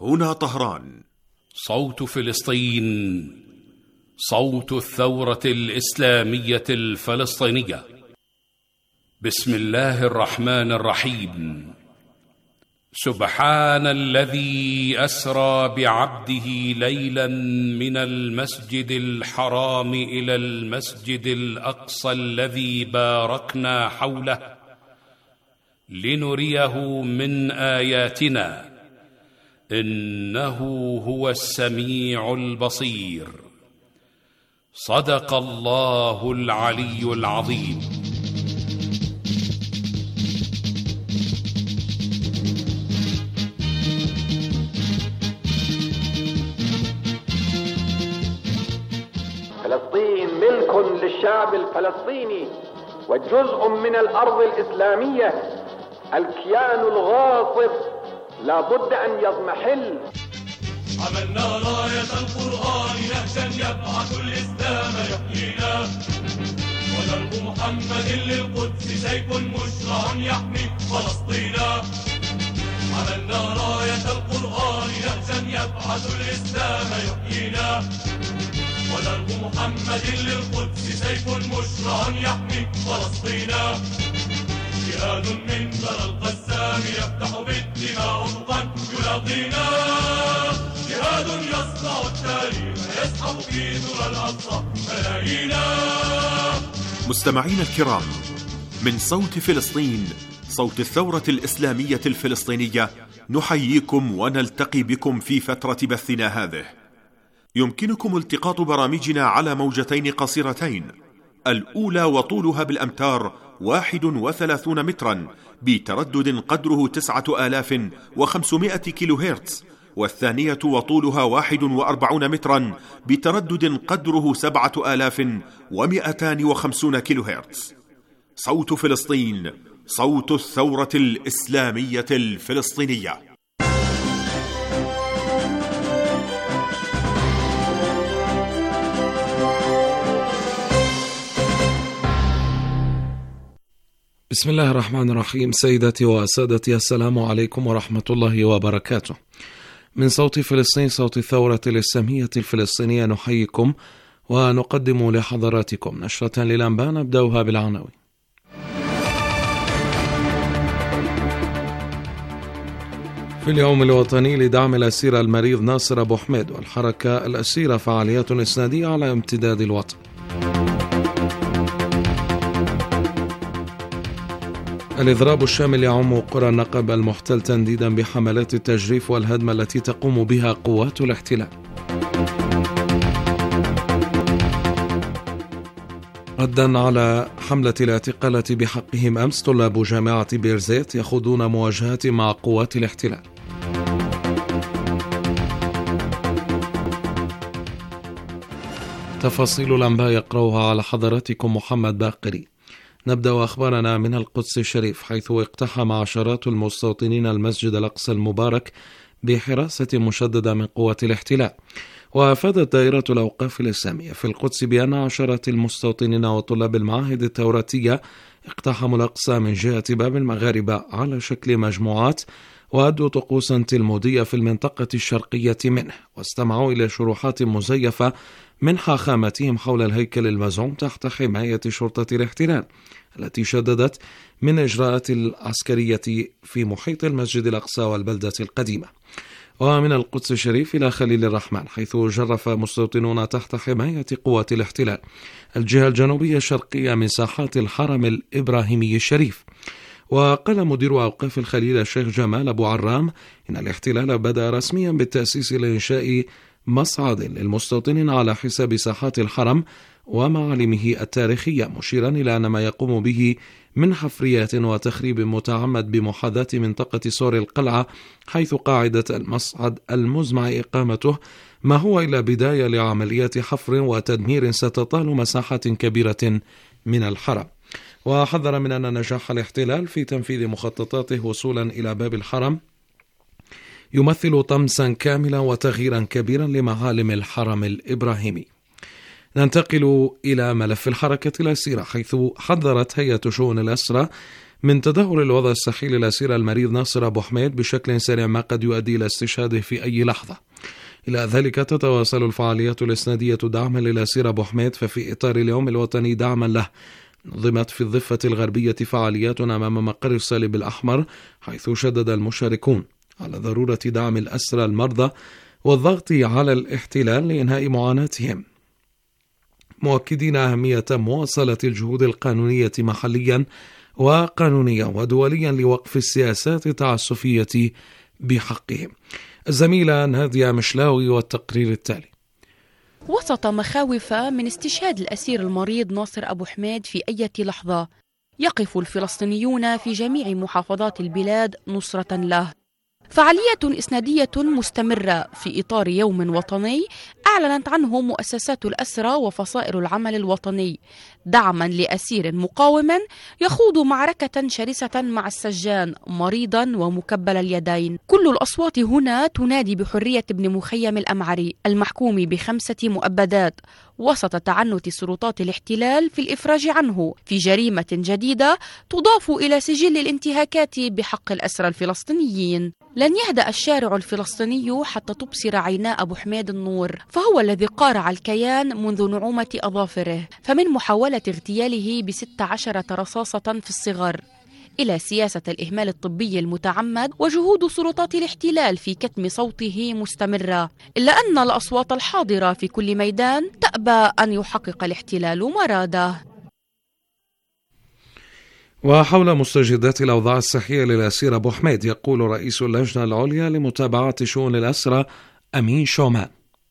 هنا طهران. صوت فلسطين، صوت الثورة الإسلامية الفلسطينية. بسم الله الرحمن الرحيم. سبحان الذي أسرى بعبده ليلا من المسجد الحرام إلى المسجد الأقصى الذي باركنا حوله لنريه من آياتنا إنه هو السميع البصير. صدق الله العلي العظيم. فلسطين ملك للشعب الفلسطيني وجزء من الأرض الإسلامية. الكيان الغاصب لا بد أن يضمحل. عملنا راية القرآن نهجا يبعث الإسلام يحيينا، ودرب محمد للقدس سيف مشرع يحمي فلسطينا. عملنا راية القرآن نهجا يبعث الإسلام يحيينا، ودرب محمد للقدس سيف مشرع يحمي فلسطينا. جهاد من ثرى القسام يفتح بالدماء أفقا يلاقينا، جهاد يصنع التاريخ يسحب في ذرى الأقصى ملايينا. مستمعين الكرام، من صوت فلسطين، صوت الثورة الإسلامية الفلسطينية، نحييكم ونلتقي بكم في فترة بثنا هذه. يمكنكم التقاط برامجنا على موجتين قصيرتين، الأولى وطولها بالأمتار 31 مترا بتردد قدره 9500 كيلو هرتز، والثانية وطولها 41 مترا بتردد قدره 7250 كيلو هرتز. صوت فلسطين، صوت الثورة الإسلامية الفلسطينية. بسم الله الرحمن الرحيم. سيداتي وسادتي، السلام عليكم ورحمة الله وبركاته. من صوت فلسطين، صوت الثورة الإسلامية الفلسطينية، نحييكم ونقدم لحضراتكم نشرة للأنباء نبدأها بالعناوين. في اليوم الوطني لدعم الأسير المريض ناصر أبو حميد والحركة الأسيرة فعاليات إسنادية على امتداد الوطن. الإضراب الشامل يعم قرى النقب المحتل تنديدا بحملات التجريف والهدم التي تقوم بها قوات الاحتلال. ردا على حملة الاعتقالة بحقهم أمس، طلاب جامعة بيرزيت يخوضون مواجهات مع قوات الاحتلال. تفاصيل الأنباء يقرأها على حضراتكم محمد باقري. نبدأ أخبارنا من القدس الشريف، حيث اقتحم عشرات المستوطنين المسجد الأقصى المبارك بحراسة مشددة من قوات الاحتلال. وأفادت دائرة الأوقاف الإسلامية في القدس بأن عشرات المستوطنين وطلاب المعاهد التوراتية اقتحموا الأقصى من جهة باب المغاربة على شكل مجموعات، وأدوا طقوسا تلمودية في المنطقة الشرقية منه، واستمعوا إلى شروحات مزيفة من حاخامتهم حول الهيكل المزعوم تحت حماية شرطة الاحتلال التي شددت من إجراءات العسكرية في محيط المسجد الأقصى والبلدة القديمة. ومن القدس الشريف إلى خليل الرحمن، حيث جرف مستوطنون تحت حماية قوات الاحتلال الجهة الجنوبية الشرقية من ساحات الحرم الإبراهيمي الشريف. وقال مدير أوقاف الخليل الشيخ جمال أبو عرام إن الاحتلال بدأ رسميا بالتأسيس لإنشاء مصعد للمستوطنين على حساب ساحات الحرم ومعالمه التاريخية، مشيرا إلى أن ما يقوم به من حفريات وتخريب متعمد بمحاذاة منطقة سور القلعة حيث قاعدة المصعد المزمع إقامته ما هو إلا بداية لعمليات حفر وتدمير ستطال مساحات كبيرة من الحرم. وحذر من أن نجاح الاحتلال في تنفيذ مخططاته وصولا إلى باب الحرم يمثل طمسا كاملا وتغييرا كبيرا لمعالم الحرم الإبراهيمي. ننتقل إلى ملف الحركة الأسيرة، حيث حذرت هيئة شؤون الأسرى من تدهور الوضع الصحي للأسير المريض ناصر أبو حميد بشكل سريع ما قد يؤدي إلى استشهاده في أي لحظة. إلى ذلك تتواصل الفعاليات الإسنادية دعما للأسير أبو حميد، ففي إطار اليوم الوطني دعما له نظمت في الضفة الغربية فعاليات أمام مقر الصليب الأحمر، حيث شدد المشاركون على ضرورة دعم الأسرى المرضى والضغط على الاحتلال لإنهاء معاناتهم، مؤكدين أهمية مواصلة الجهود القانونية محليا وقانونيا ودوليا لوقف السياسات التعسفية بحقهم. الزميلة نادية مشلاوي والتقرير التالي. وسط مخاوف من استشهاد الأسير المريض ناصر أبو حميد في أي لحظة، يقف الفلسطينيون في جميع محافظات البلاد نصرة له. فعاليات إسنادية مستمرة في إطار يوم وطني أعلنت عنه مؤسسات الأسرى وفصائل العمل الوطني دعما لأسير مقاوم يخوض معركة شرسة مع السجان مريضا ومكبل اليدين. كل الأصوات هنا تنادي بحرية ابن مخيم الأمعري المحكوم ب5 مؤبدات وسط تعنت سلطات الاحتلال في الإفراج عنه في جريمة جديدة تضاف إلى سجل الانتهاكات بحق الأسرى الفلسطينيين. لن يهدأ الشارع الفلسطيني حتى تبصر عينا أبو حميد النور، فهو الذي قارع الكيان منذ نعومة أظافره، فمن محاولة اغتياله ب16 رصاصة في الصغر إلى سياسة الإهمال الطبي المتعمد وجهود سلطات الاحتلال في كتم صوته مستمرة، إلا أن الأصوات الحاضرة في كل ميدان تأبى أن يحقق الاحتلال مراده. وحول مستجدات الأوضاع الصحية للأسير أبو حميد يقول رئيس اللجنة العليا لمتابعة شؤون الأسرى أمين شومان.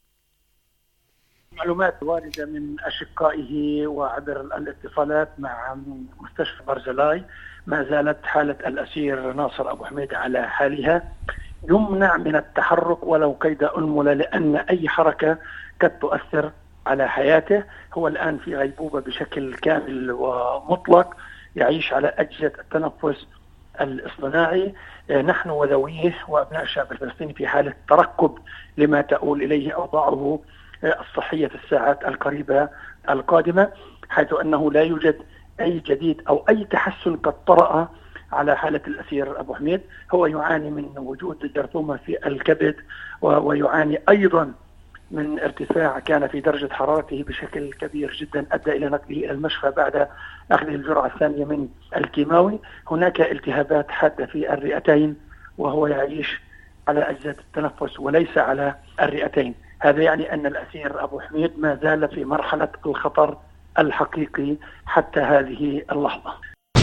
معلومات واردة من أشقائه وعبر الاتصالات مع مستشفى برزلاي ما زالت حالة الأسير ناصر أبو حميد على حالها، يمنع من التحرك ولو كيد أنملة، لأن أي حركة قد تؤثر على حياته. هو الآن في غيبوبة بشكل كامل ومطلق، يعيش على أجهزة التنفس الاصطناعي. نحن وذويه وأبناء الشعب الفلسطيني في حالة ترقب لما تؤول إليه أوضاعه الصحية في الساعات القريبة القادمة، حيث أنه لا يوجد أي جديد أو أي تحسن قد طرأ على حالة الأسير أبو حميد. هو يعاني من وجود جرثومة في الكبد، ويعاني أيضا من ارتفاع كان في درجة حرارته بشكل كبير جدا، أدى إلى نقله إلى المشفى بعد أخذ الجرعة الثانية من الكيماوي. هناك التهابات حادة في الرئتين، وهو يعيش على أجهزة التنفس وليس على الرئتين. هذا يعني أن الأسير أبو حميد ما زال في مرحلة الخطر الحقيقي حتى هذه اللحظة.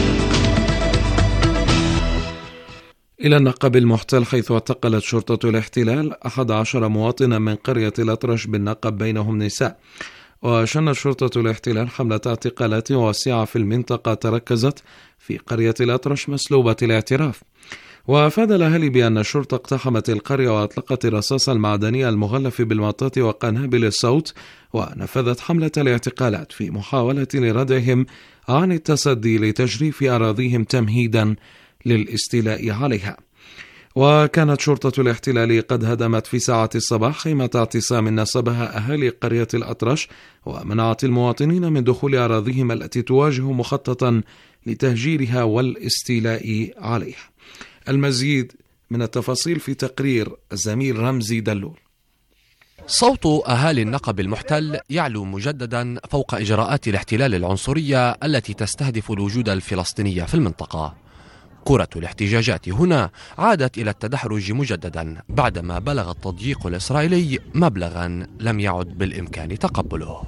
إلى النقب المحتل، حيث اعتقلت شرطة الاحتلال 11 مواطنا من قرية الأطرش بالنقب بينهم نساء. وشنت شرطة الاحتلال حملة اعتقالات واسعة في المنطقة تركزت في قرية الأطرش مسلوبة الاعتراف. وأفاد الأهالي بأن الشرطة اقتحمت القرية وأطلقت الرصاص المعدني المغلف بالمطاط وقنابل الصوت، ونفذت حملة الاعتقالات في محاولة لردعهم عن التصدي لتجريف أراضيهم تمهيدا للاستيلاء عليها. وكانت شرطة الاحتلال قد هدمت في ساعات الصباح خيمة اعتصام نصبها أهالي قرية الأطرش، ومنعت المواطنين من دخول أراضيهم التي تواجه مخططا لتهجيرها والاستيلاء عليها. المزيد من التفاصيل في تقرير الزميل رمزي دلول. صوت أهالي النقب المحتل يعلو مجددا فوق إجراءات الاحتلال العنصرية التي تستهدف الوجود الفلسطيني في المنطقة. كرة الاحتجاجات هنا عادت إلى التدحرج مجددا بعدما بلغ التضييق الإسرائيلي مبلغا لم يعد بالإمكان تقبله.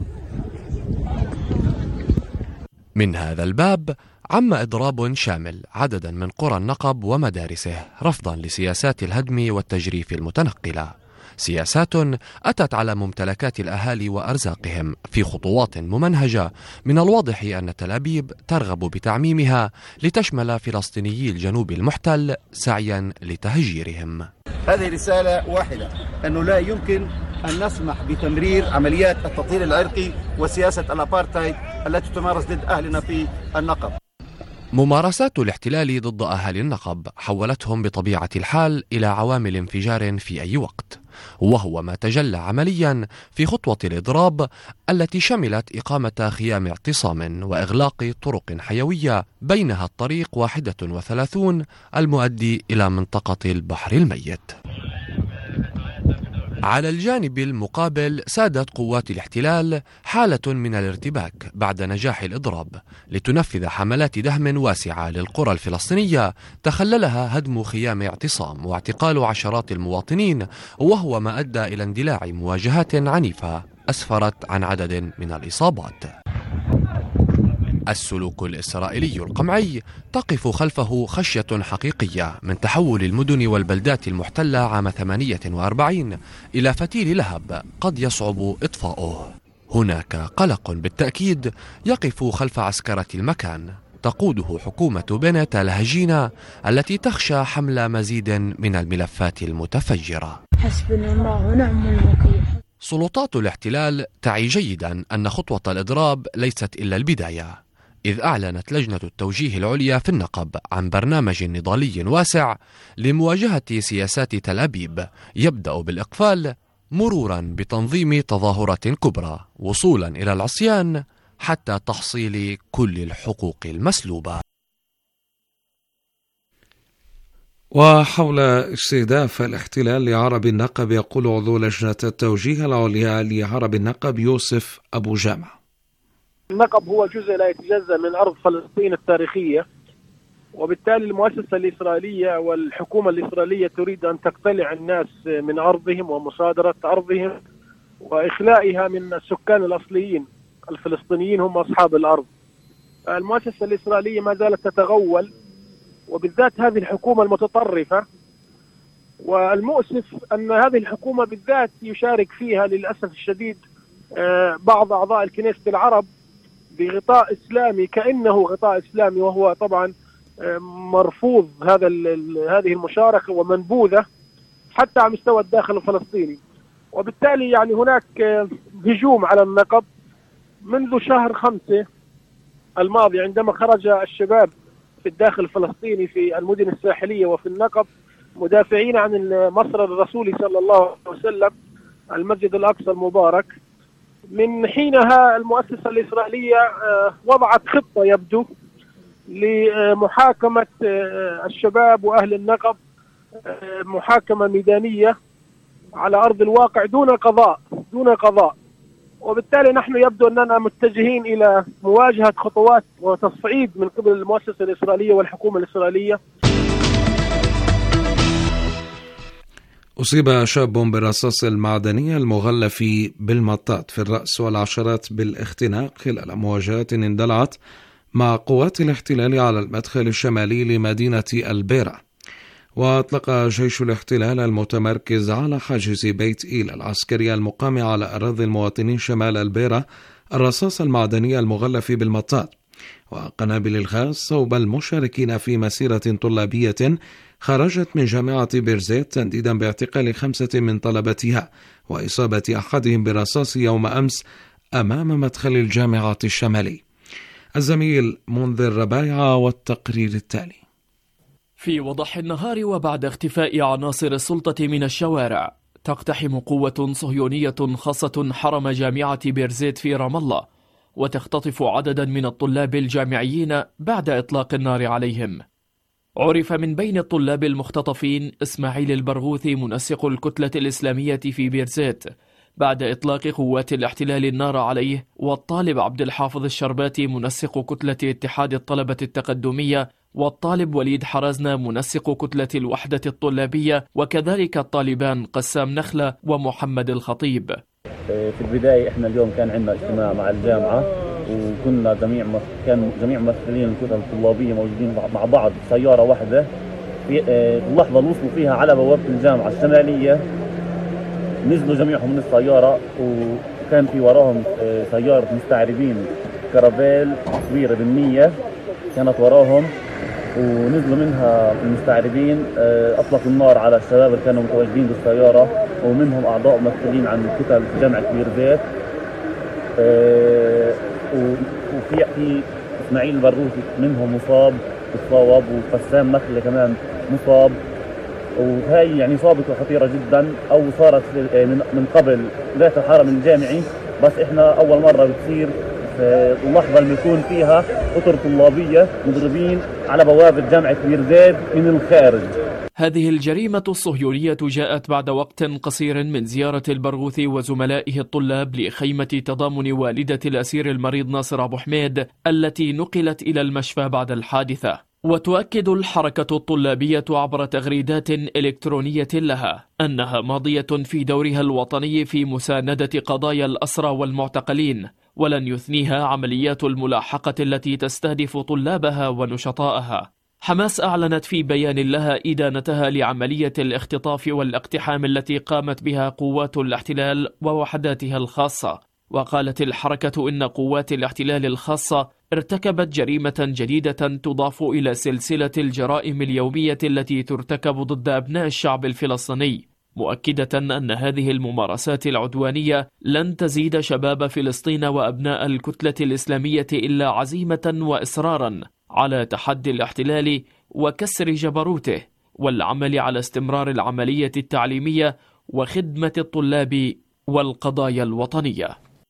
من هذا الباب عم إضراب شامل عددا من قرى النقب ومدارسه رفضا لسياسات الهدم والتجريف المتنقلة، سياسات أتت على ممتلكات الأهالي وأرزاقهم في خطوات ممنهجة من الواضح أن تل أبيب ترغب بتعميمها لتشمل فلسطينيي الجنوب المحتل سعيا لتهجيرهم. هذه رسالة واحدة، أنه لا يمكن أن نسمح بتمرير عمليات التطهير العرقي وسياسة الأبارتايد التي تمارس ضد أهلنا في النقب. ممارسات الاحتلال ضد أهالي النقب حولتهم بطبيعة الحال إلى عوامل انفجار في أي وقت، وهو ما تجلى عمليا في خطوة الإضراب التي شملت إقامة خيام اعتصام وإغلاق طرق حيوية بينها الطريق 31 المؤدي إلى منطقة البحر الميت. على الجانب المقابل سادت قوات الاحتلال حالة من الارتباك بعد نجاح الإضراب لتنفذ حملات دهم واسعة للقرى الفلسطينية تخللها هدم خيام اعتصام واعتقال عشرات المواطنين، وهو ما أدى إلى اندلاع مواجهات عنيفة أسفرت عن عدد من الإصابات. السلوك الإسرائيلي القمعي تقف خلفه خشية حقيقية من تحول المدن والبلدات المحتلة عام 48 إلى فتيل لهب قد يصعب إطفاؤه. هناك قلق بالتأكيد يقف خلف عسكرة المكان تقوده حكومة بنت الهجينة التي تخشى حمل مزيد من الملفات المتفجرة. حسبنا الله ونعم الوكيل. سلطات الاحتلال تعي جيدا أن خطوة الإضراب ليست إلا البداية، إذ أعلنت لجنة التوجيه العليا في النقب عن برنامج نضالي واسع لمواجهة سياسات تل أبيب يبدأ بالإقفال مرورا بتنظيم تظاهرات كبرى وصولا إلى العصيان حتى تحصيل كل الحقوق المسلوبة. وحول استهداف الاحتلال لعرب النقب يقول عضو لجنة التوجيه العليا لعرب النقب يوسف أبو جامع: النقب هو جزء لا يتجزأ من أرض فلسطين التاريخية، وبالتالي المؤسسة الإسرائيلية والحكومة الإسرائيلية تريد أن تقتلع الناس من أرضهم ومصادرة أرضهم وإخلائها من السكان الأصليين الفلسطينيين هم أصحاب الأرض. المؤسسة الإسرائيلية ما زالت تتغول، وبالذات هذه الحكومة المتطرفة، والمؤسف أن هذه الحكومة بالذات يشارك فيها للأسف الشديد بعض أعضاء الكنيسة العرب بغطاء إسلامي كأنه غطاء إسلامي، وهو طبعا مرفوض هذه المشاركة ومنبوذة حتى على مستوى الداخل الفلسطيني. وبالتالي يعني هناك هجوم على النقب منذ شهر 5 الماضي، عندما خرج الشباب في الداخل الفلسطيني في المدن الساحلية وفي النقب مدافعين عن المصر الرسولي صلى الله عليه وسلم المسجد الأقصى المبارك. من حينها المؤسسة الإسرائيلية وضعت خطة يبدو لمحاكمة الشباب وأهل النقب محاكمة ميدانية على أرض الواقع دون قضاء. وبالتالي نحن يبدو أننا متجهين إلى مواجهة خطوات وتصعيد من قبل المؤسسة الإسرائيلية والحكومة الإسرائيلية. أصيب شاب بالرصاص المعدني المغلف بالمطاط في الرأس والعشرات بالاختناق خلال مواجهات اندلعت مع قوات الاحتلال على المدخل الشمالي لمدينة البيرة. وأطلق جيش الاحتلال المتمركز على حاجز بيت إيل العسكري المقام على أراضي المواطنين شمال البيرة الرصاص المعدني المغلف بالمطاط وقنابل الغاز صوب المشاركين في مسيرة طلابية خرجت من جامعة بيرزيت تنديدا باعتقال 5 من طلبتها وإصابة أحدهم بالرصاص يوم أمس أمام مدخل الجامعة الشمالي. الزميل منذر ربايعة والتقرير التالي. في وضح النهار وبعد اختفاء عناصر السلطة من الشوارع، تقتحم قوة صهيونية خاصة حرم جامعة بيرزيت في رام الله وتختطف عددا من الطلاب الجامعيين بعد إطلاق النار عليهم. عرف من بين الطلاب المختطفين إسماعيل البرغوثي منسق الكتلة الإسلامية في بيرزيت بعد إطلاق قوات الاحتلال النار عليه، والطالب عبد الحافظ الشرباتي منسق كتلة اتحاد الطلبة التقدمية، والطالب وليد حرزنا منسق كتلة الوحدة الطلابية، وكذلك الطالبان قسام نخلة ومحمد الخطيب. في البداية احنا اليوم كان عندنا اجتماع مع الجامعة، وكنا جميع ممثلين الكتل الطلابية موجودين مع بعض سيارة واحدة في اللحظة اللي وصلوا فيها على بوابة الجامعة الشمالية. نزلوا جميعهم من السيارة، وكان في وراهم سيارة مستعربين كرافيل كبيرة بالمية كانت وراهم، ونزلوا منها المستعربين أطلقوا النار على الشباب اللي كانوا متواجدين بالسيارة، ومنهم أعضاء ممثلين عن كتل جامعة بيرزيت. وفي إسماعيل البرغوثي منهم مصاب وقسام نخلة كمان مصاب. وهي يعني صابته خطيرة جدا، أو صارت من قبل ذات الحرم الجامعي، بس إحنا أول مرة بتصير في اللحظة اللي يكون فيها أطر طلابية مضربين على بوابة جامعة بيرزيت من الخارج. هذه الجريمة الصهيونية جاءت بعد وقت قصير من زيارة البرغوثي وزملائه الطلاب لخيمة تضامن والدة الأسير المريض ناصر أبو حميد التي نقلت إلى المشفى بعد الحادثة. وتؤكد الحركة الطلابية عبر تغريدات إلكترونية لها أنها ماضية في دورها الوطني في مساندة قضايا الأسرى والمعتقلين، ولن يثنيها عمليات الملاحقة التي تستهدف طلابها ونشطائها. حماس أعلنت في بيان لها إدانتها لعملية الاختطاف والاقتحام التي قامت بها قوات الاحتلال ووحداتها الخاصة، وقالت الحركة إن قوات الاحتلال الخاصة ارتكبت جريمة جديدة تضاف إلى سلسلة الجرائم اليومية التي ترتكب ضد أبناء الشعب الفلسطيني، مؤكدة أن هذه الممارسات العدوانية لن تزيد شباب فلسطين وأبناء الكتلة الإسلامية إلا عزيمة وإصرارا على تحدي الاحتلال وكسر جبروته، والعمل على استمرار العملية التعليمية وخدمة الطلاب والقضايا الوطنية.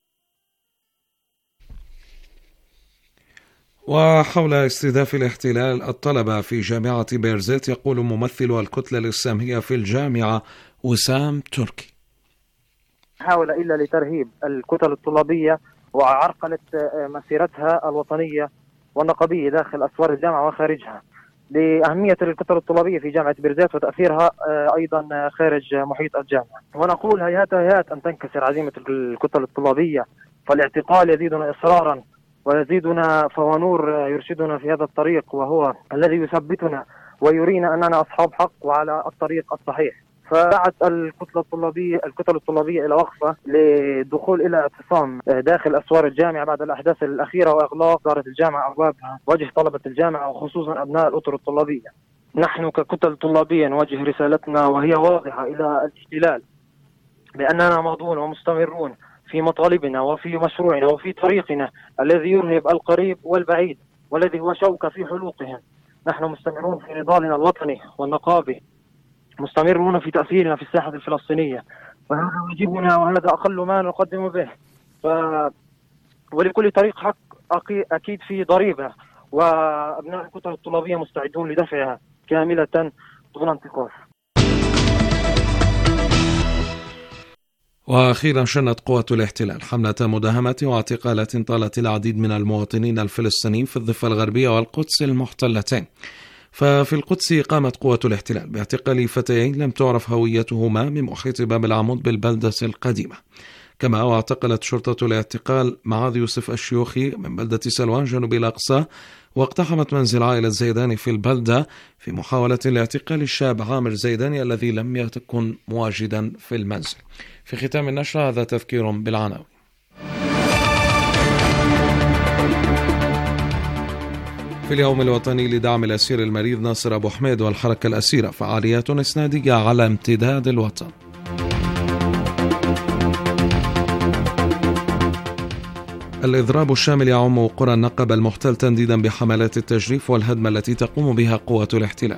وحول استهداف الاحتلال الطلبة في جامعة بيرزيت يقول ممثل الكتلة الإسلامية في الجامعة وسام تركي: حاول إلا لترهيب الكتل الطلابية وعرقلة مسيرتها الوطنية والنقابية داخل أسوار الجامعة وخارجها، لأهمية الكتل الطلابية في جامعة بيرزيت وتأثيرها أيضا خارج محيط الجامعة. ونقول هيهات أن تنكسر عزيمة الكتل الطلابية، فالاعتقال يزيدنا إصرارا ويزيدنا فوانور يرشدنا في هذا الطريق، وهو الذي يثبتنا ويرينا أننا أصحاب حق وعلى الطريق الصحيح. فدعت الكتل الطلابية إلى وقفة للدخول إلى اعتصام داخل أسوار الجامعة بعد الأحداث الأخيرة وإغلاق دارة الجامعة أبوابها وجه طلبة الجامعة وخصوصا أبناء الأطر الطلابية. نحن ككتل طلابية نوجه رسالتنا وهي واضحة إلى الاحتلال بأننا ماضون ومستمرون في مطالبنا وفي مشروعنا وفي طريقنا الذي يرهب القريب والبعيد والذي هو شوكة في حلوقهم. نحن مستمرون في نضالنا الوطني والنقابي، مستمرون في تأثيرنا في الساحة الفلسطينية، وهذا واجبنا وهذا أقل ما نقدم به. ولكل طريق حق أكيد في ضريبة، وأبناء الكتل الطلابية مستعدون لدفعها كاملة دون انتقاص. وأخيرا شنت قوات الاحتلال حملة مداهمة واعتقالات طالت العديد من المواطنين الفلسطينيين في الضفة الغربية والقدس المحتلتين. ففي القدس قامت قوة الاحتلال باعتقال فتيين لم تعرف هويتهما من محيط باب العمود بالبلدة القديمة. كما واعتقلت شرطة الاعتقال معاذ يوسف الشيوخي من بلدة سلوان جنوب الأقصى، واقتحمت منزل عائلة زيداني في البلدة في محاولة لاعتقال الشاب عامر زيداني الذي لم يكن مواجدا في المنزل. في ختام النشرة هذا تذكير بالعناوين. في اليوم الوطني لدعم الأسير المريض ناصر أبو حميد والحركة الأسيرة فعاليات إسنادية على امتداد الوطن. الإضراب الشامل يعم قرى النقب المحتل تنديدا بحملات التجريف والهدم التي تقوم بها قوة الاحتلال.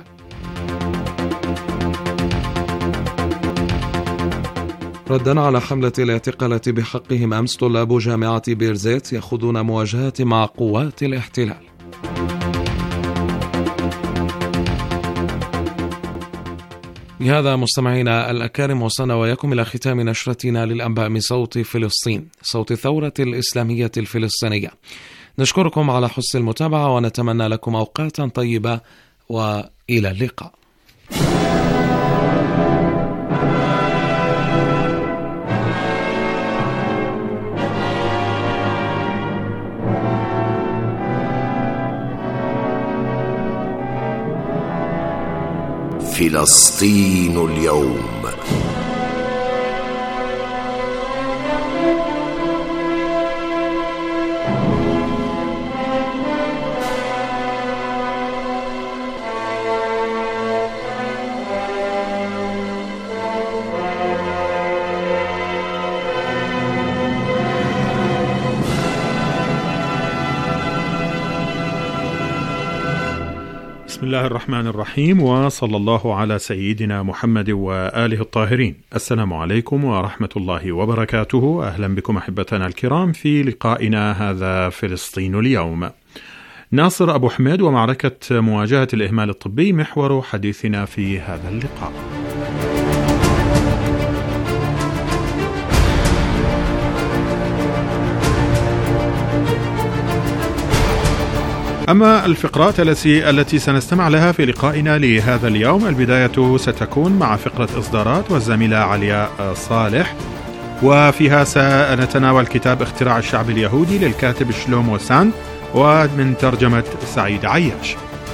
ردا على حملة الاعتقالات بحقهم أمس طلاب جامعة بيرزيت يخوضون مواجهات مع قوات الاحتلال. بهذا مستمعينا الأكارم وصلنا وياكم إلى ختام نشرتنا للأنباء من صوت فلسطين، صوت الثورة الإسلامية الفلسطينية. نشكركم على حسن المتابعة ونتمنى لكم أوقاتا طيبة وإلى اللقاء. فلسطين اليوم. بسم الله الرحمن الرحيم، وصلى الله على سيدنا محمد وآله الطاهرين. السلام عليكم ورحمة الله وبركاته. أهلا بكم أحبتنا الكرام في لقائنا هذا فلسطين اليوم. ناصر أبو حميد ومعركة مواجهة الإهمال الطبي محور حديثنا في هذا اللقاء. أما الفقرات التي سنستمع لها في لقائنا لهذا اليوم، البداية ستكون مع فقرة إصدارات والزميلة علياء صالح، وفيها سنتناول كتاب اختراع الشعب اليهودي للكاتب شلومو ساند ومن ترجمة سعيد عياش.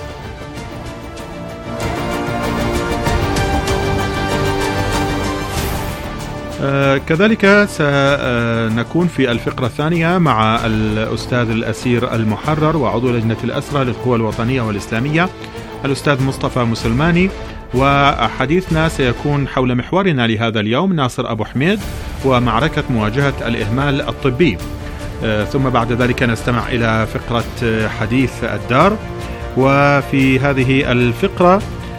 كذلك سنكون في الفقرة الثانية مع الأستاذ الأسير المحرر وعضو لجنة الأسرى للقوى الوطنية والإسلامية الأستاذ مصطفى مسلماني، وحديثنا سيكون حول محورنا لهذا اليوم ناصر أبو حميد ومعركة مواجهة الإهمال الطبي. ثم بعد ذلك نستمع إلى فقرة حديث الدار، وفي هذه الفقرة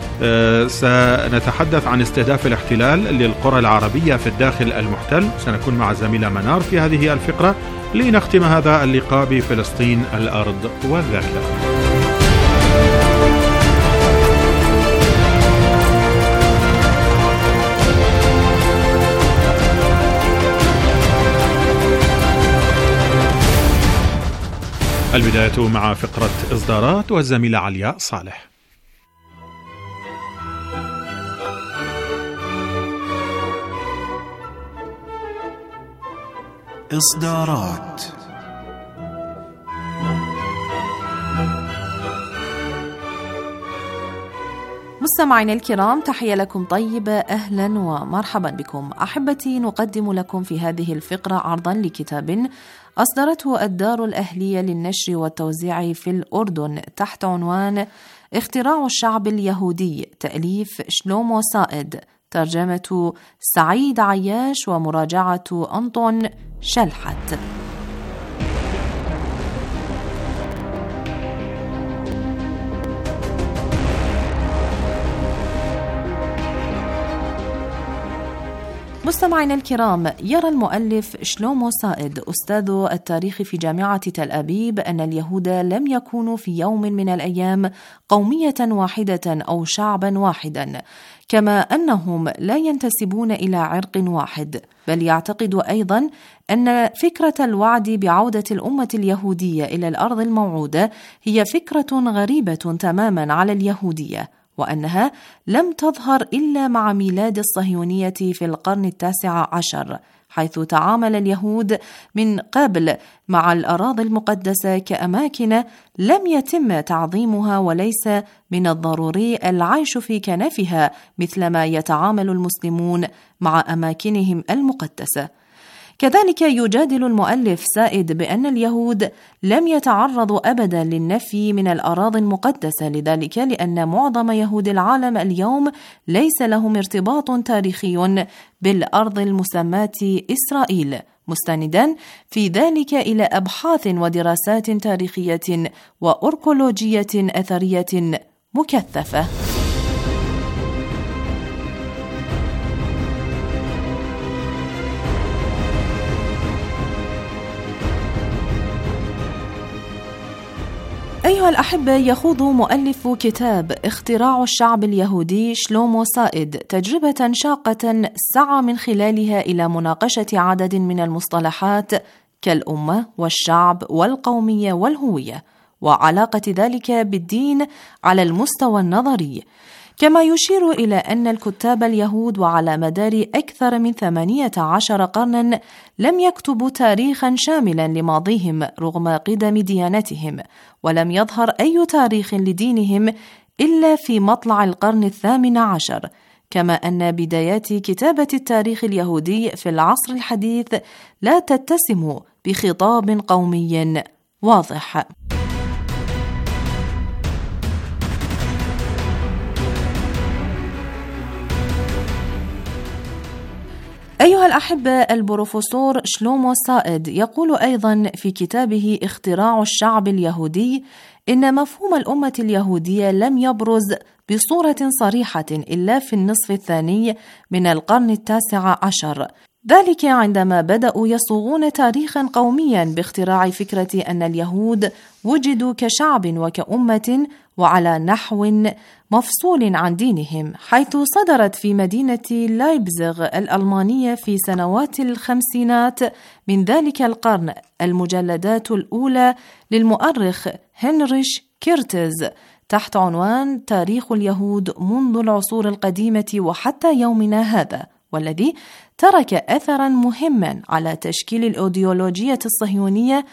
سنتحدث عن استهداف الاحتلال للقرى العربية في الداخل المحتل. سنكون مع الزميلة منار في هذه الفقرة لنختم هذا اللقاء بفلسطين الأرض والذاكرة. البداية مع فقرة إصدارات والزميلة علياء صالح. إصدارات. مستمعينا الكرام، تحية لكم طيبة، أهلا ومرحبا بكم. أحبتي، نقدم لكم في هذه الفقرة عرضا لكتاب أصدرته الدار الأهلية للنشر والتوزيع في الأردن تحت عنوان اختراع الشعب اليهودي، تأليف شلومو سائد، ترجمة سعيد عياش ومراجعة أنطون شلحت. مستمعينا الكرام، يرى المؤلف شلومو سائد أستاذ التاريخ في جامعة تل أبيب أن اليهود لم يكونوا في يوم من الأيام قومية واحدة أو شعبا واحدا، كما أنهم لا ينتسبون إلى عرق واحد، بل يعتقد أيضا أن فكرة الوعد بعودة الأمة اليهودية إلى الأرض الموعودة هي فكرة غريبة تماما على اليهودية، وأنها لم تظهر إلا مع ميلاد الصهيونية في القرن 19، حيث تعامل اليهود من قبل مع الأراضي المقدسة كأماكن لم يتم تعظيمها، وليس من الضروري العيش في كنفها مثلما يتعامل المسلمون مع أماكنهم المقدسة. كذلك يجادل المؤلف سائد بأن اليهود لم يتعرضوا أبدا للنفي من الأراضي المقدسة، لذلك لأن معظم يهود العالم اليوم ليس لهم ارتباط تاريخي بالأرض المسماة إسرائيل، مستندا في ذلك إلى أبحاث ودراسات تاريخية وأركولوجية أثرية مكثفة. أيها الأحبة، يخوض مؤلف كتاب اختراع الشعب اليهودي شلومو سائد تجربة شاقة سعى من خلالها إلى مناقشة عدد من المصطلحات كالأمة والشعب والقومية والهوية، وعلاقة ذلك بالدين على المستوى النظري، كما يشير إلى أن الكتاب اليهود وعلى مدار أكثر من 18 قرنا لم يكتبوا تاريخا شاملا لماضيهم رغم قدم ديانتهم، ولم يظهر أي تاريخ لدينهم إلا في مطلع القرن 18، كما أن بدايات كتابة التاريخ اليهودي في العصر الحديث لا تتسم بخطاب قومي واضح. أيها الأحبة، البروفيسور شلومو سائد يقول أيضا في كتابه اختراع الشعب اليهودي إن مفهوم الأمة اليهودية لم يبرز بصورة صريحة إلا في النصف الثاني من القرن 19، ذلك عندما بدأوا يصوغون تاريخا قوميا باختراع فكرة أن اليهود وجدوا كشعب وكأمة وعلى نحو مفصول عن دينهم، حيث صدرت في مدينة لايبزيغ الألمانية في سنوات الخمسينات من ذلك القرن المجلدات الأولى للمؤرخ هنريش كيرتز تحت عنوان تاريخ اليهود منذ العصور القديمة وحتى يومنا هذا، والذي ترك أثراً مهماً على تشكيل الأيديولوجية الصهيونية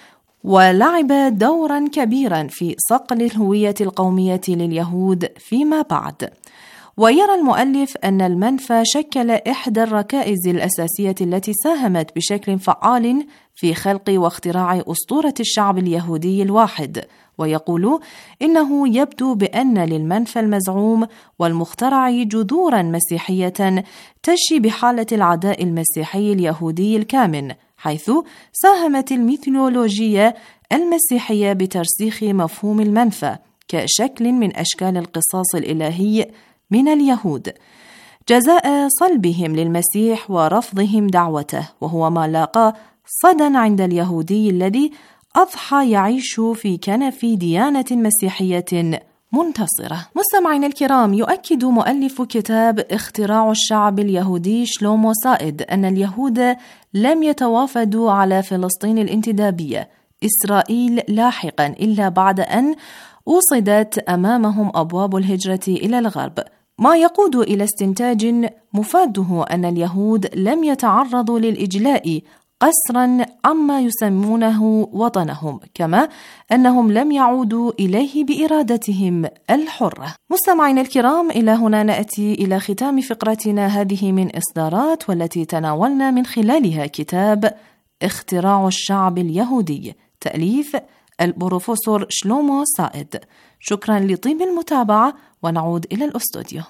ولعب دوراً كبيراً في صقل الهوية القومية لليهود فيما بعد. ويرى المؤلف أن المنفى شكل إحدى الركائز الأساسية التي ساهمت بشكل فعال في خلق واختراع أسطورة الشعب اليهودي الواحد، ويقول إنه يبدو بأن للمنفى المزعوم والمخترع جذوراً مسيحية تشي بحالة العداء المسيحي اليهودي الكامن، حيث ساهمت الميثولوجيا المسيحية بترسيخ مفهوم المنفى كشكل من أشكال القصاص الإلهي من اليهود، جزاء صلبهم للمسيح ورفضهم دعوته، وهو ما لاقى صدى عند اليهودي الذي أضحى يعيش في كنف ديانة مسيحية منتصرة. مستمعين الكرام، يؤكد مؤلف كتاب اختراع الشعب اليهودي شلومو سائد أن اليهود لم يتوافدوا على فلسطين الانتدابية إسرائيل لاحقا إلا بعد أن أوصدت أمامهم أبواب الهجرة إلى الغرب، ما يقود إلى استنتاج مفاده أن اليهود لم يتعرضوا للإجلاء قسرا عما يسمونه وطنهم، كما أنهم لم يعودوا إليه بإرادتهم الحرة. مستمعين الكرام، إلى هنا نأتي إلى ختام فقرتنا هذه من إصدارات، والتي تناولنا من خلالها كتاب اختراع الشعب اليهودي تأليف البروفيسور شلومو سائد. شكرا لطيب المتابعة، ونعود إلى الأستوديو.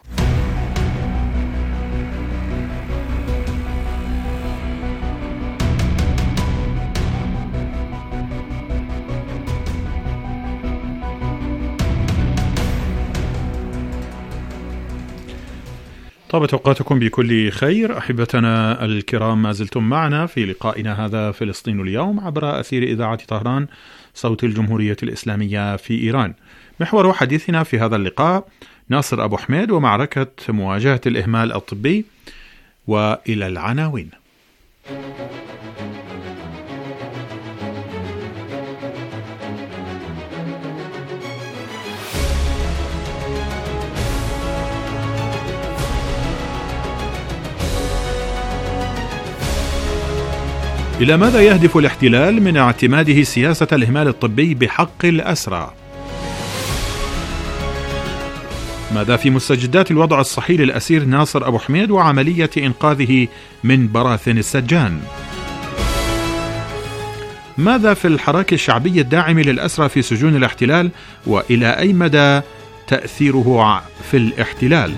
طابت أوقاتكم بكل خير أحبتنا الكرام، ما زلتم معنا في لقائنا هذا فلسطين اليوم عبر أثير إذاعة طهران صوت الجمهورية الإسلامية في إيران. محور حديثنا في هذا اللقاء ناصر أبو حميد ومعركة مواجهة الإهمال الطبي، وإلى العناوين. إلى ماذا يهدف الاحتلال من اعتماده سياسة الإهمال الطبي بحق الأسرى؟ ماذا في مستجدات الوضع الصحي للأسير ناصر أبو حميد وعملية إنقاذه من براثن السجان؟ ماذا في الحراك الشعبي الداعم للأسرى في سجون الاحتلال، وإلى أي مدى تأثيره في الاحتلال؟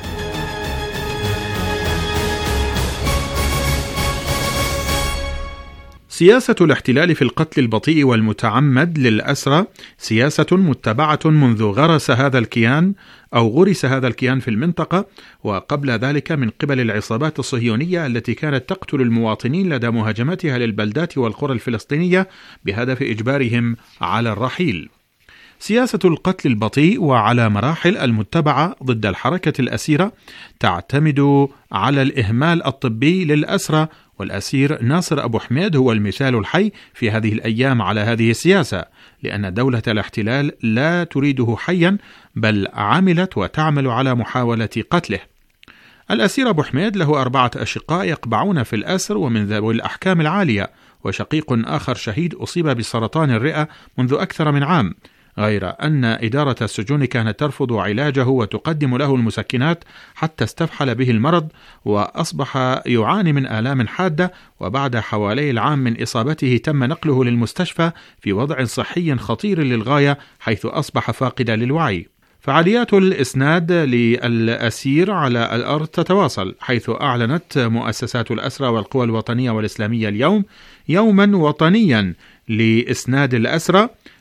سياسة الاحتلال في القتل البطيء والمتعمد للأسرى سياسة متبعة منذ غرس هذا الكيان أو غرس هذا الكيان في المنطقة، وقبل ذلك من قبل العصابات الصهيونية التي كانت تقتل المواطنين لدى مهاجمتها للبلدات والقرى الفلسطينية بهدف إجبارهم على الرحيل. سياسة القتل البطيء وعلى مراحل المتبعة ضد الحركة الأسيرة تعتمد على الإهمال الطبي للأسرى، والأسير ناصر أبو حميد هو المثال الحي في هذه الأيام على هذه السياسة، لأن دولة الاحتلال لا تريده حيا، بل عملت وتعمل على محاولة قتله. الأسير أبو حميد له 4 أشقاء يقبعون في الأسر ومن ذوي الأحكام العالية، وشقيق آخر شهيد أصيب بسرطان الرئة منذ أكثر من عام، غير أن إدارة السجون كانت ترفض علاجه وتقدم له المسكنات حتى استفحل به المرض، وأصبح يعاني من آلام حادة، وبعد حوالي العام من إصابته تم نقله للمستشفى في وضع صحي خطير للغاية، حيث أصبح فاقدا للوعي. فعاليات الإسناد للأسير على الأرض تتواصل، حيث أعلنت مؤسسات الأسرى والقوى الوطنية والإسلامية اليوم يوما وطنيا لإسناد الأسرى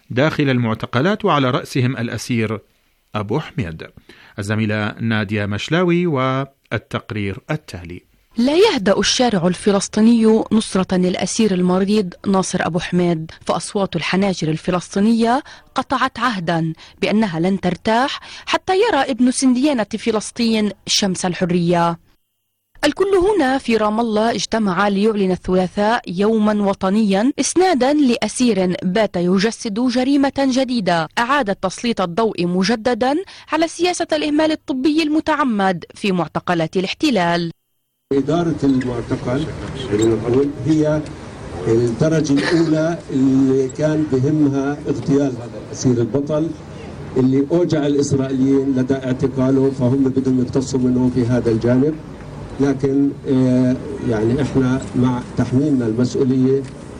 داخل المعتقلات وعلى رأسهم الأسير أبو حميد. الزميلة نادية مشلاوي والتقرير التالي. لا يهدأ الشارع الفلسطيني نصرة للأسير المريض ناصر أبو حميد، فأصوات الحناجر الفلسطينية قطعت عهدا بأنها لن ترتاح حتى يرى ابن سنديانة فلسطين شمس الحرية. الكل هنا في رام الله اجتمع ليعلن الثلاثاء يوما وطنيا إسنادا لأسير بات يجسد جريمة جديدة أعادت تسليط الضوء مجددا على سياسة الإهمال الطبي المتعمد في معتقلات الاحتلال. إدارة المعتقل هي الدرجة الأولى اللي كان بهمها اغتيال هذا الأسير البطل اللي أوجع الإسرائيليين لدى اعتقاله، فهم بدهم يقتصوا منه في هذا الجانب. لكن يعني احنا مع تحميلنا المسؤولية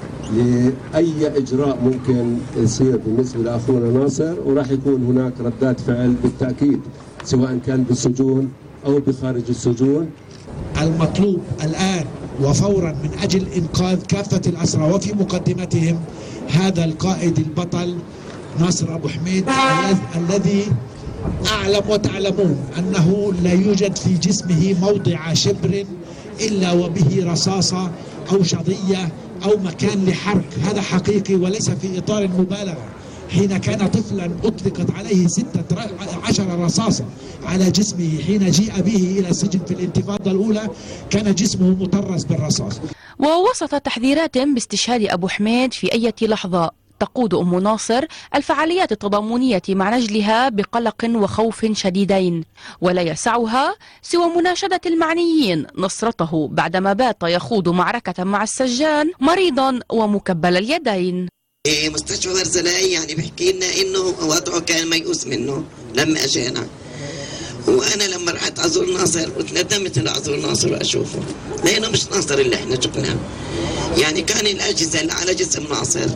لأي إجراء ممكن يصير بالنسبة لأخونا ناصر، وراح يكون هناك ردات فعل بالتأكيد سواء كان بالسجون أو بخارج السجون. المطلوب الآن وفورا من أجل إنقاذ كافة الأسرى وفي مقدمتهم هذا القائد البطل ناصر أبو حميد الذي أعلم وتعلمون أنه لا يوجد في جسمه موضع شبر إلا وبه رصاصة أو شظية أو مكان لحرق. هذا حقيقي وليس في إطار المبالغة. حين كان طفلا أطلقت عليه 16 رصاصة على جسمه، حين جيء به إلى السجن في الانتفاضة الأولى كان جسمه مطرز بالرصاص. ووسط تحذيرات باستشهاد أبو حميد في أي لحظة تقود أم ناصر الفعاليات التضامنية مع نجلها بقلق وخوف شديدين، ولا يسعها سوى مناشدة المعنيين نصرته بعدما بات يخوض معركة مع السجان مريضا ومكبل اليدين. مستشفى برزلاي يعني بحكي لنا انه وضعه كان ميؤوس منه لما اجينا، وانا لما رحت ازور ناصر وتندمت اني ازور ناصر واشوفه لانه مش ناصر اللي احنا شفناه. يعني كان الاجهزه اللي على جسم ناصر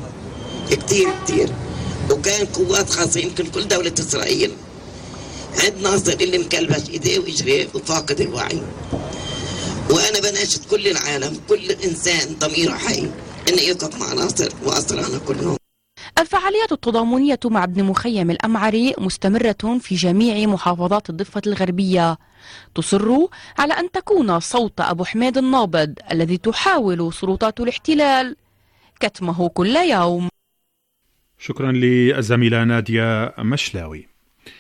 كتير، وكان قوات خاصه يمكن كل دوله اسرائيل عند ناصر اللي مكلبش ايديه واجريه وفاقد الوعي. وانا بناشد كل العالم، كل انسان ضميره حي انه يقف مع ناصر واسرانا كلهم. الفعاليات التضامنية مع ابن مخيم الأمعري مستمرة في جميع محافظات الضفة الغربية، تصر على أن تكون صوت أبو حميد النابض الذي تحاول سلطات الاحتلال كتمه كل يوم. شكرا للزميلة نادية مشلاوي.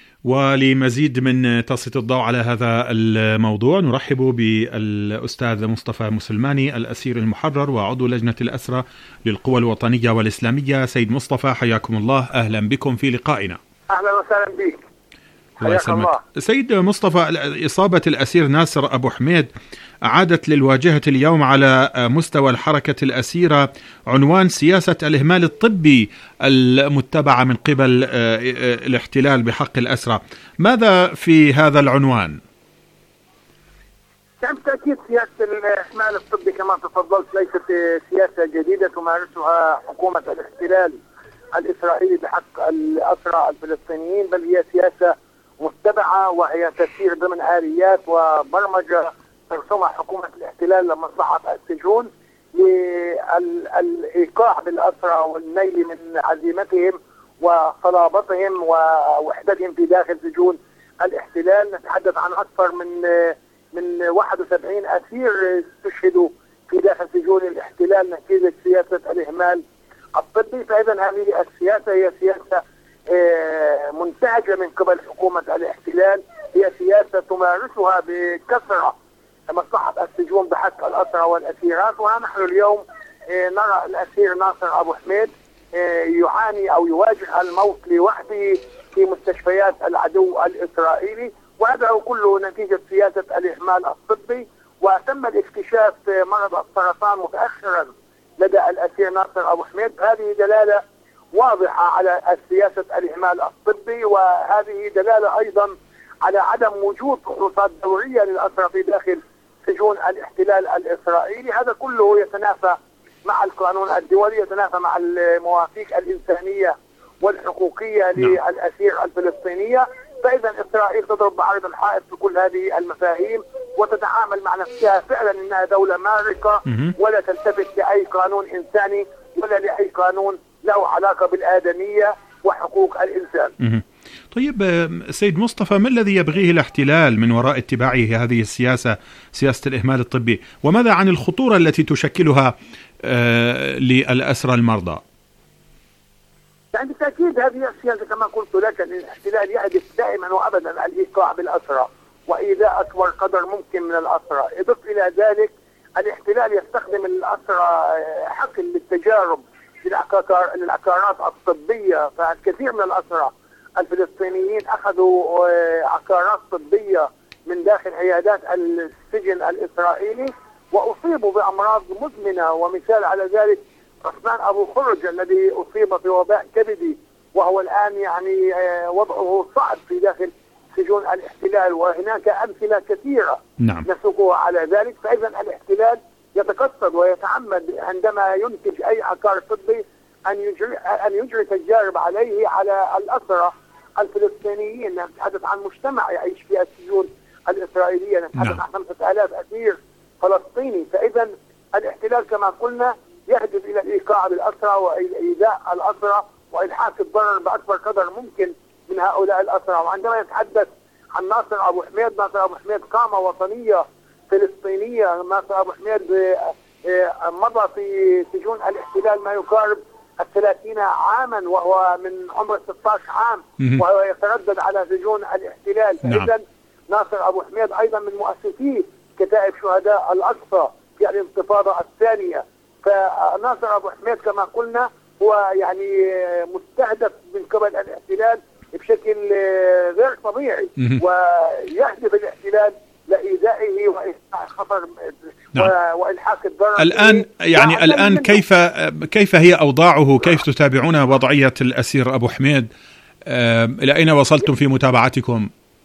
ولمزيد من تسليط الضوء على هذا الموضوع نرحب بالأستاذ مصطفى مسلماني الأسير المحرر وعضو لجنة الأسرى للقوى الوطنية والإسلامية. سيد مصطفى حياكم الله، أهلا بكم في لقائنا. أهلا وسهلا بك، حياك الله. سيد مصطفى، إصابة الأسير ناصر أبو حميد أعادت للواجهة اليوم على مستوى الحركة الأسيرة عنوان سياسة الإهمال الطبي المتبعة من قبل الاحتلال بحق الأسرى. ماذا في هذا العنوان؟ بالتأكيد سياسة الإهمال الطبي كما تفضلت ليست سياسة جديدة تمارسها حكومة الاحتلال الإسرائيلي بحق الأسرى الفلسطينيين، بل هي سياسة متبعة وهي تسير ضمن آليات وبرمجة ترسمها حكومة الاحتلال لمصلحة السجون للإيقاع بالأسرى والنيل من عزيمتهم وصلابتهم ووحدتهم في داخل سجون الاحتلال. نتحدث عن أكثر من 71 أسير استشهدوا في داخل سجون الاحتلال نتيجة سياسة الإهمال الطبي. فإذا هذه السياسة هي سياسة منتهجة من قبل حكومة الاحتلال، هي سياسة تمارسها بكثرة مصلحة السجون بحق الأسرى والأسيرات. ونحن اليوم نرى الأسير ناصر أبو حميد يعاني أو يواجه الموت لوحده في مستشفيات العدو الإسرائيلي، وهذا كله نتيجة سياسة الإهمال الطبي. وتم الاكتشاف مرض السرطان متأخرا لدى الأسير ناصر أبو حميد. هذه دلالة واضحة على سياسة الإهمال الطبي، وهذه دلالة أيضا على عدم وجود فحوصات دورية للأسرى في داخل سجون الاحتلال الإسرائيلي. هذا كله يتنافى مع القانون الدولي، يتنافى مع المواثيق الإنسانية والحقوقية للأسير الفلسطينية. فإذا إسرائيل تضرب بعرض الحائط في كل هذه المفاهيم وتتعامل مع نفسها فعلا إنها دولة مارقة ولا تلتفت لأي قانون إنساني ولا لأي قانون له علاقة بالآدمية وحقوق الإنسان. طيب سيد مصطفى، ما الذي يبغيه الاحتلال من وراء اتباعه هذه السياسة، سياسة الإهمال الطبي، وماذا عن الخطورة التي تشكلها للأسرى المرضى؟ يعني بالتأكيد هذه السياسة كما قلت لك أن الاحتلال يهدف دائما وأبدا الإيقاع بالأسرى وإيذاء أكبر قدر ممكن من الأسرى. إضف إلى ذلك الاحتلال يستخدم الأسرى حقل للتجارب للعقارات الطبية، فالكثير من الأسرى الفلسطينيين أخذوا عقارات طبية من داخل عيادات السجن الإسرائيلي وأصيبوا بأمراض مزمنة، ومثال على ذلك عثمان أبو خرج الذي أصيب بوباء كبدي وهو الآن يعني وضعه صعب في داخل سجون الاحتلال، وهناك أمثلة كثيرة نسوقها على ذلك. فإذا الاحتلال يتقصد ويتعمد عندما ينتج أي عقار طبي أن يجري تجارب عليه على الأسرى الفلسطينيين. نتحدث عن مجتمع يعيش في السجون الإسرائيلية، نتحدث عن 5000 أسير فلسطيني. فإذا الاحتلال كما قلنا يهدف إلى الإيقاع بالأسرى وإيذاء الأسرى وإلحاق الضرر بأكبر قدر ممكن من هؤلاء الأسرى. وعندما يتحدث عن ناصر أبو حميد، ناصر أبو حميد قامة وطنية فلسطينية. ناصر أبو حميد مضى في سجون الاحتلال ما يقارب 30 عاما وهو من عمر 16 عام وهو يتردد على سجون الاحتلال. فإذا ناصر أبو حميد أيضا من مؤسسي كتائب شهداء الأقصى في الانتفاضة الثانية. فناصر أبو حميد كما قلنا هو يعني مستهدف من قبل الاحتلال بشكل غير طبيعي، ويهدف الاحتلال لإيذائه وإلحاق خطر وإلحاق الضرر. الآن كيف هي أوضاعه؟ كيف تتابعون وضعية الأسير أبو حميد؟ إلى أين وصلتم في متابعتكم؟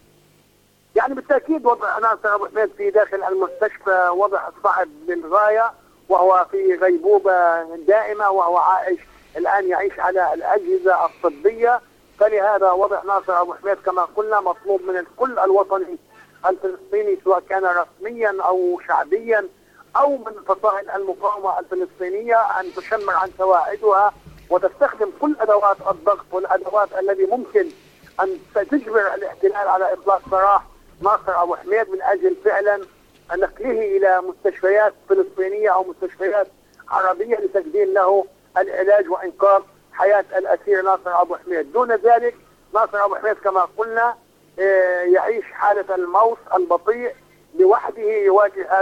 يعني بالتأكيد وضع ناصر أبو حميد في داخل المستشفى وضع صعب للغاية، وهو في غيبوبة دائمة، وهو الآن يعيش على الأجهزة الطبية. فلهذا وضع ناصر أبو حميد كما قلنا مطلوب من الكل الوطني الفلسطيني سواء كان رسميا أو شعبيا أو من فصائل المقاومة الفلسطينية أن تشمر عن سواعدها وتستخدم كل أدوات الضغط والأدوات التي ممكن أن تجبر الاحتلال على إطلاق سراح ناصر أبو حميد من أجل فعلا نقله إلى مستشفيات فلسطينية أو مستشفيات عربية لتقديم له العلاج وإنقاذ حياة الأسير ناصر أبو حميد. دون ذلك ناصر أبو حميد كما قلنا يعيش حالة الموت البطيء لوحده، يواجه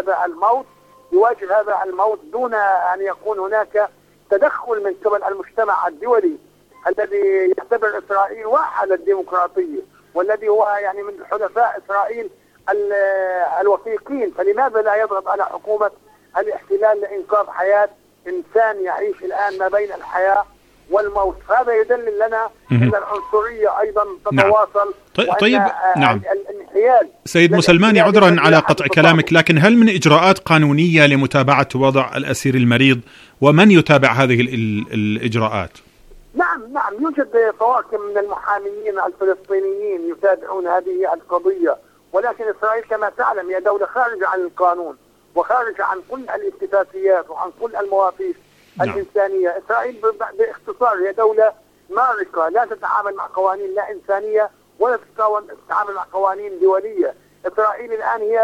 هذا الموت دون أن يكون هناك تدخل من قبل المجتمع الدولي الذي يعتبر إسرائيل واحة للديمقراطية والذي هو يعني من حلفاء إسرائيل الوثيقين. فلماذا لا يضغط على حكومة الاحتلال لإنقاذ حياة إنسان يعيش الآن ما بين الحياة والموت؟ هذا يدلل لنا أن العنصرية أيضا تتواصل. طيب الانحيال. سيد مسلماني، عذرا على قطع كلامك، لكن هل من إجراءات قانونية لمتابعة وضع الأسير المريض، ومن يتابع هذه الإجراءات؟ نعم يوجد طواقم من المحامين الفلسطينيين يتابعون هذه القضية، ولكن إسرائيل كما تعلم هي دولة خارجة عن القانون وخارجة عن كل الاتفاقيات وعن كل المواثيق الإنسانية. إسرائيل باختصار هي دولة مارقة لا تتعامل مع قوانين لا إنسانية ولا تتعامل مع قوانين دولية. إسرائيل الآن هي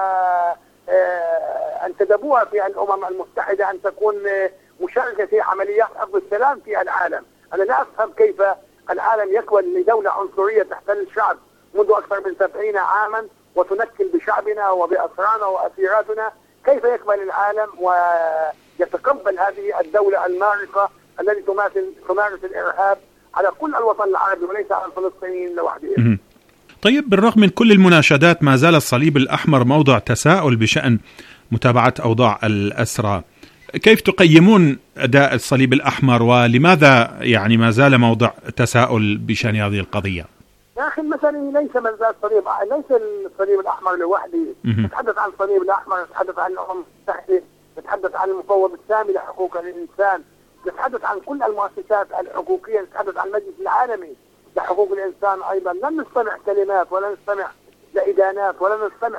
انتدبوها في الأمم المتحدة أن تكون مشاركة في عمليات حفظ السلام في العالم. أنا لا أفهم كيف العالم يقبل لدولة عنصرية تحتل الشعب منذ أكثر من 70 عاما وتنكل بشعبنا وبأسرانا وأسيراتنا. كيف يقبل العالم ويتقبل هذه الدولة المارقة التي تمارس الإرهاب على كل الوطن العربي وليس على الفلسطينيين لوحدهم؟ طيب، بالرغم من كل المناشدات ما زال الصليب الأحمر موضع تساؤل بشأن متابعة أوضاع الأسرى. كيف تقيمون أداء الصليب الأحمر، ولماذا يعني ما زال موضع تساؤل بشأن هذه القضية؟ يا أخي مثلا ليس الصليب الأحمر لوحده. نتحدث عن الصليب الأحمر، نتحدث عن الأمم المتحدة، نتحدث عن المفوض السامي لحقوق الإنسان، نتحدث عن كل المؤسسات الحقوقية، نتحدث عن المجلس العالمي لحقوق الإنسان. أيضا لن نستمع كلمات ولا نستمع لإدانات ولا نستمع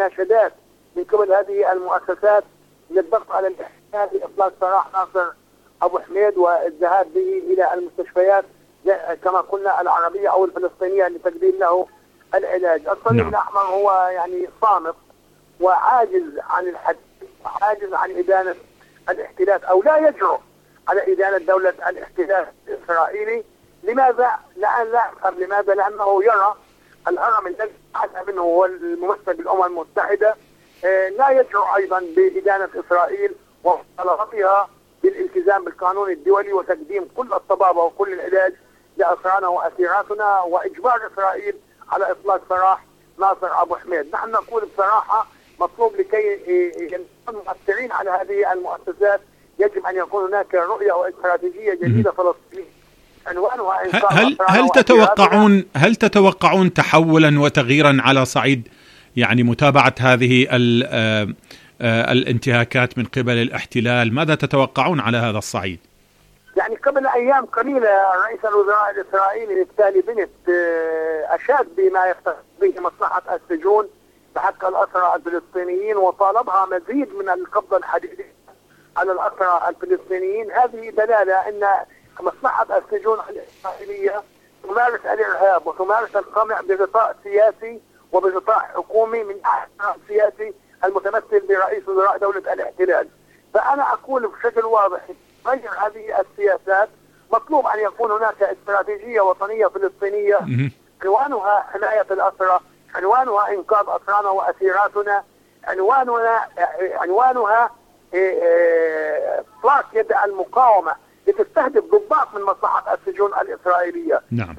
بمناشدات من قبل هذه المؤسسات للضغط على الاحتلال لإطلاق سراح ناصر أبو حميد والذهاب به إلى المستشفيات كما قلنا العربية أو الفلسطينية لتقديم له العلاج. الصليب الأحمر هو يعني صامت وعاجز عن الحديث وعاجز عن إدانة الاحتلال أو لا يجرؤ على إدانة دولة الاحتلال الإسرائيلي. لماذا؟ لماذا؟ لأنه يرى الهرم الذي حدث منه هو الممثل بالأمم المتحدة لا يجرؤ أيضا بإدانة إسرائيل ومطالبتها بالالتزام بالقانون الدولي وتقديم كل الطبابة وكل العلاج لأسرانا وأسيراتنا وإجبار إسرائيل على إطلاق سراح ناصر أبو حميد. نحن نقول بصراحة مطلوب لكي يكونوا مؤثرين على هذه المؤسسات يجب أن يكون هناك رؤية واستراتيجية جديدة فلسطينية عنوانها هل تتوقعون تحولا وتغييرا على صعيد يعني متابعة هذه الانتهاكات من قبل الاحتلال؟ ماذا تتوقعون على هذا الصعيد؟ يعني قبل أيام قليلة رئيس الوزراء الإسرائيلي نفتالي بنت أشاد بما يختص به مصلحة السجون بحق الأسرى الفلسطينيين وطالبها مزيد من القبضة الحديدية على الأسرى الفلسطينيين. هذه دلالة أن مصلحة السجون الإسرائيلية تمارس الإرهاب وتمارس القمع بغطاء سياسي وبغطاء حكومي من الغطاء السياسي المتمثل برئيس وزراء دولة الاحتلال. فأنا أقول بشكل واضح غير هذه السياسات. مطلوب أن يكون هناك استراتيجية وطنية فلسطينية عنوانها حماية الأسرى، عنوانها إنقاذ أسرانا وأسيراتنا، عنوانها إطلاق يد المقاومة لتستهدف ضباط من مصلحة السجون الإسرائيلية. نعم.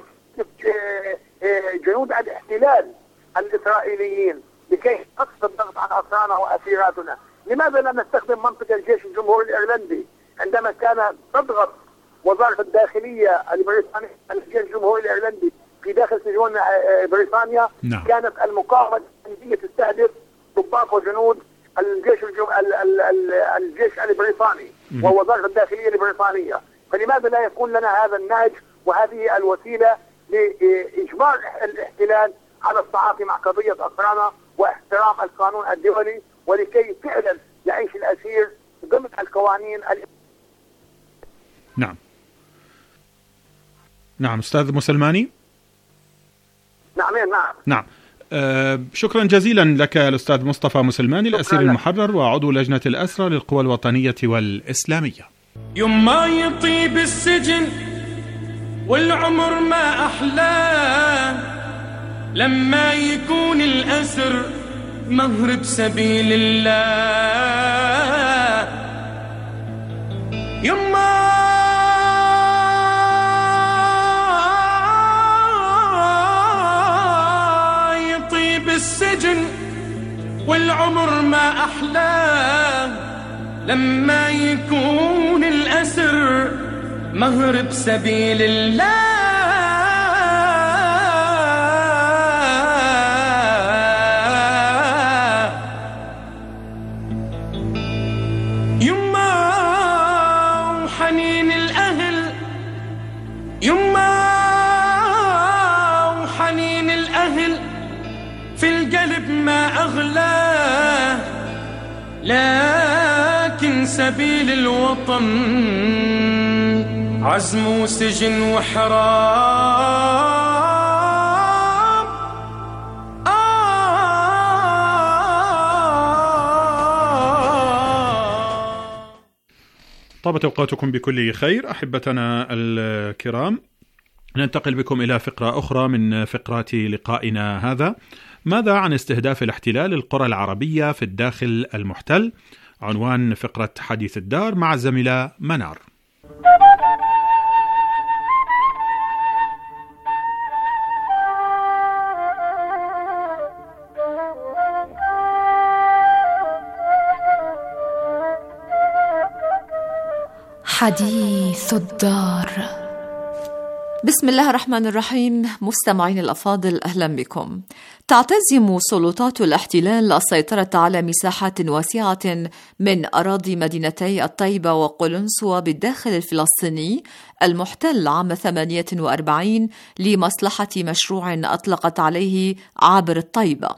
جنود الاحتلال الإسرائيليين لكي تقصد الضغط عن أسرانا وأسيراتنا. لماذا لا نستخدم منطق الجيش الجمهوري الإيرلندي عندما كان تضغط وزارة الداخلية البريطانية الجيش الجمهوري الإيرلندي في داخل سجون بريطانيا؟ نعم. كانت المقاومة الإيرلندية تستهدف ضباط وجنود الجيش البريطاني ووزارة الداخلية البريطانية. فلماذا لا يكون لنا هذا النهج وهذه الوسيلة لإجبار الاحتلال على التعاطي مع قضية أسرانا واحترام القانون الدولي ولكي فعلا يعيش الأسير ضمن القوانين. نعم أستاذ مسلماني. نعم. شكرا جزيلا لك الأستاذ مصطفى مسلماني الأسير المحرر وعضو لجنة الأسرى للقوى الوطنية والإسلامية. يوم ما يطيب السجن والعمر ما أحلاه لما يكون الأسر مهر بسبيل الله. يوم ما يطيب السجن والعمر ما أحلاه لما يكون الأسر مهر بسبيل الله. يما وحنين الأهل، يما وحنين الأهل في القلب ما أغلاه، لكن سبيل الوطن عزم وسجن وحرام. طابت أوقاتكم بكل خير أحبتنا الكرام. ننتقل بكم إلى فقرة أخرى من فقرات لقائنا هذا. ماذا عن استهداف الاحتلال القرى العربية في الداخل المحتل؟ عنوان فقرة حديث الدار مع الزميلة منار. حديث الدار. بسم الله الرحمن الرحيم. مستمعين الأفاضل، أهلا بكم. تعتزم سلطات الاحتلال السيطرة على مساحات واسعة من أراضي مدينتي الطيبة وقلنسوة بالداخل الفلسطيني المحتل عام 48 لمصلحة مشروع أطلقت عليه عابر الطيبة.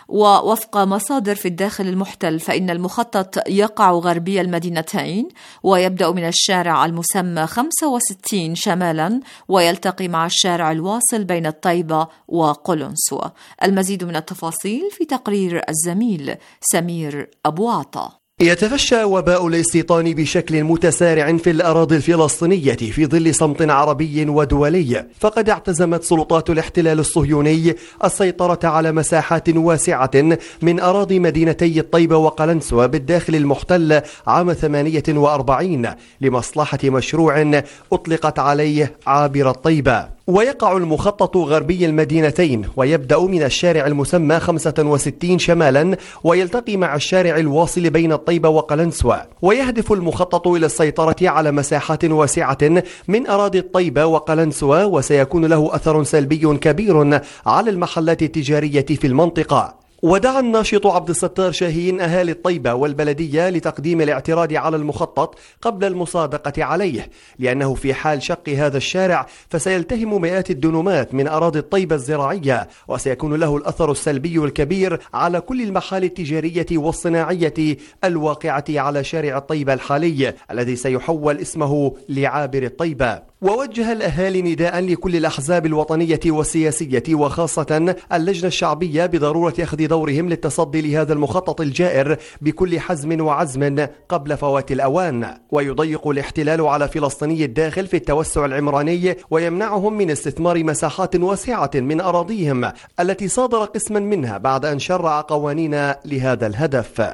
ووفق مصادر في الداخل المحتل فإن المخطط يقع غربي المدينتين ويبدأ من الشارع المسمى 65 شمالا ويلتقي مع الشارع الواصل بين الطيبة وقلنسوة. المزيد من التفاصيل في تقرير الزميل سمير أبو عطا. يتفشى وباء الاستيطان بشكل متسارع في الأراضي الفلسطينية في ظل صمت عربي ودولي، فقد اعتزمت سلطات الاحتلال الصهيوني السيطرة على مساحات واسعة من أراضي مدينتي الطيبة وقلنسوة بالداخل المحتل عام 48 لمصلحة مشروع أطلقت عليه عابر الطيبة. ويقع المخطط غربي المدينتين ويبدأ من الشارع المسمى 65 شمالا ويلتقي مع الشارع الواصل بين الطيبة وقلنسوة، ويهدف المخطط إلى السيطرة على مساحات واسعة من أراضي الطيبة وقلنسوة، وسيكون له أثر سلبي كبير على المحلات التجارية في المنطقة. ودعا الناشط عبد الستار شاهين أهالي الطيبة والبلدية لتقديم الاعتراض على المخطط قبل المصادقة عليه، لأنه في حال شق هذا الشارع فسيلتهم مئات الدنومات من أراضي الطيبة الزراعية، وسيكون له الأثر السلبي الكبير على كل المحال التجارية والصناعية الواقعة على شارع الطيبة الحالي الذي سيحول اسمه لعابر الطيبة. ووجه الأهالي نداء لكل الأحزاب الوطنية والسياسية وخاصة اللجنة الشعبية بضرورة أخذ دورهم للتصدي لهذا المخطط الجائر بكل حزم وعزم قبل فوات الأوان. ويضيق الاحتلال على فلسطيني الداخل في التوسع العمراني ويمنعهم من استثمار مساحات واسعة من أراضيهم التي صادر قسما منها بعد أن شرع قوانين لهذا الهدف.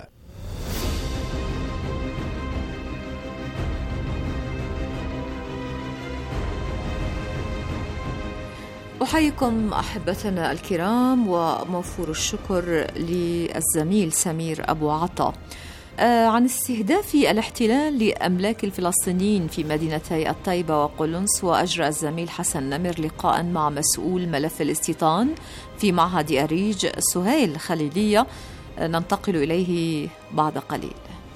أحييكم أحبتنا الكرام وموفور الشكر للزميل سمير أبو عطا. عن استهداف الاحتلال لأملاك الفلسطينيين في مدينتي الطيبة وقلنس، وأجرى الزميل حسن نمر لقاء مع مسؤول ملف الاستيطان في معهد أريج سهيل خليلية، ننتقل إليه بعد قليل.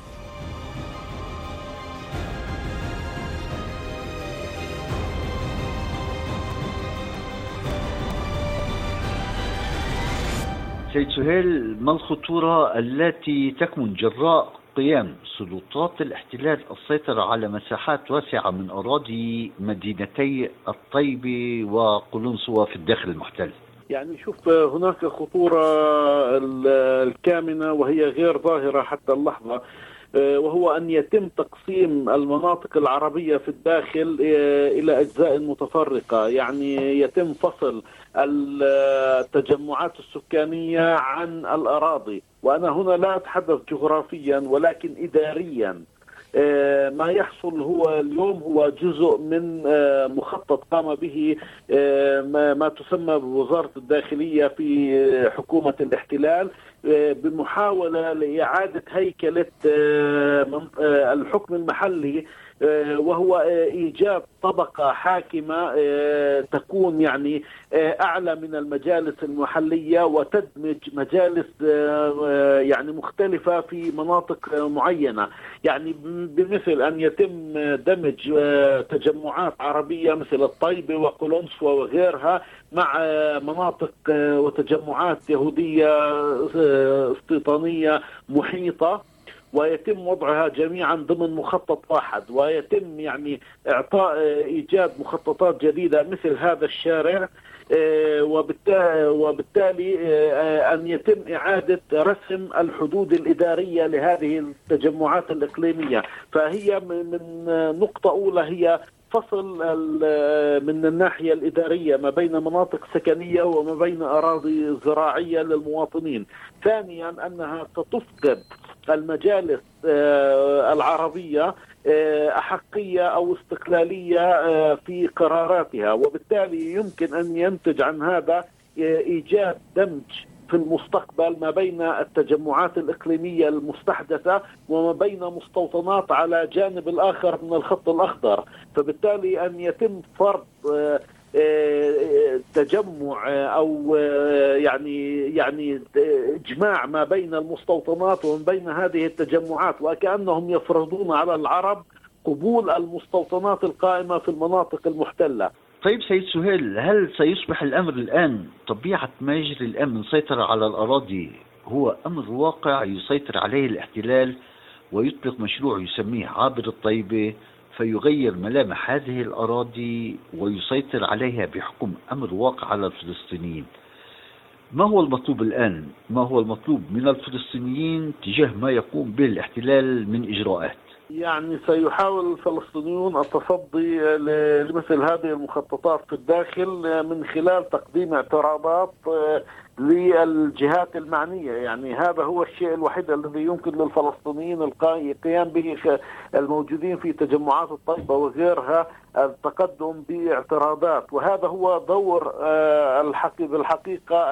سيد سهيل، ما الخطورة التي تكمن جراء قيام سلطات الاحتلال السيطرة على مساحات واسعة من أراضي مدينتي الطيبة وقلنسوة في الداخل المحتل؟ يعني شوف، هناك خطورة الكامنة وهي غير ظاهرة حتى اللحظة، وهو أن يتم تقسيم المناطق العربية في الداخل إلى أجزاء متفرقة، يعني يتم فصل التجمعات السكانية عن الأراضي. وأنا هنا لا أتحدث جغرافيا ولكن إداريا. ما يحصل هو اليوم هو جزء من مخطط قام به ما تسمى بوزارة الداخلية في حكومة الاحتلال بمحاولة لإعادة هيكلة الحكم المحلي، وهو إيجاد طبقة حاكمة تكون يعني أعلى من المجالس المحلية وتدمج مجالس يعني مختلفة في مناطق معينة، يعني بمثل أن يتم دمج تجمعات عربية مثل الطيبة وقلنسوة وغيرها مع مناطق وتجمعات يهودية استيطانية محيطة، ويتم وضعها جميعا ضمن مخطط واحد، ويتم يعني إعطاء إيجاد مخططات جديدة مثل هذا الشارع، وبالتالي أن يتم إعادة رسم الحدود الإدارية لهذه التجمعات الإقليمية. فهي من نقطة أولى هي فصل من الناحية الإدارية ما بين مناطق سكنية وما بين أراضي زراعية للمواطنين. ثانيا أنها ستفقد المجالس العربية أحقية أو استقلالية في قراراتها، وبالتالي يمكن أن ينتج عن هذا إيجاد دمج في المستقبل ما بين التجمعات الإقليمية المستحدثة وما بين مستوطنات على جانب الآخر من الخط الأخضر. فبالتالي أن يتم فرض تجمع أو يعني إجماع ما بين المستوطنات وما بين هذه التجمعات، وكأنهم يفرضون على العرب قبول المستوطنات القائمة في المناطق المحتلة. طيب سيد سهيل، هل سيصبح الأمر الآن طبيعة ما يجري الآن من سيطرة على الأراضي هو أمر واقع يسيطر عليه الاحتلال ويطلق مشروع يسميه عابر الطيبة فيغير ملامح هذه الأراضي ويسيطر عليها بحكم أمر واقع على الفلسطينيين؟ ما هو المطلوب الآن؟ ما هو المطلوب من الفلسطينيين تجاه ما يقوم به الاحتلال من إجراءات؟ يعني سيحاول الفلسطينيون التصدي لمثل هذه المخططات في الداخل من خلال تقديم اعتراضات للجهات المعنية. يعني هذا هو الشيء الوحيد الذي يمكن للفلسطينيين القيام به الموجودين في تجمعات الطيبة وغيرها، التقدم باعتراضات، وهذا هو دور بالحقيقة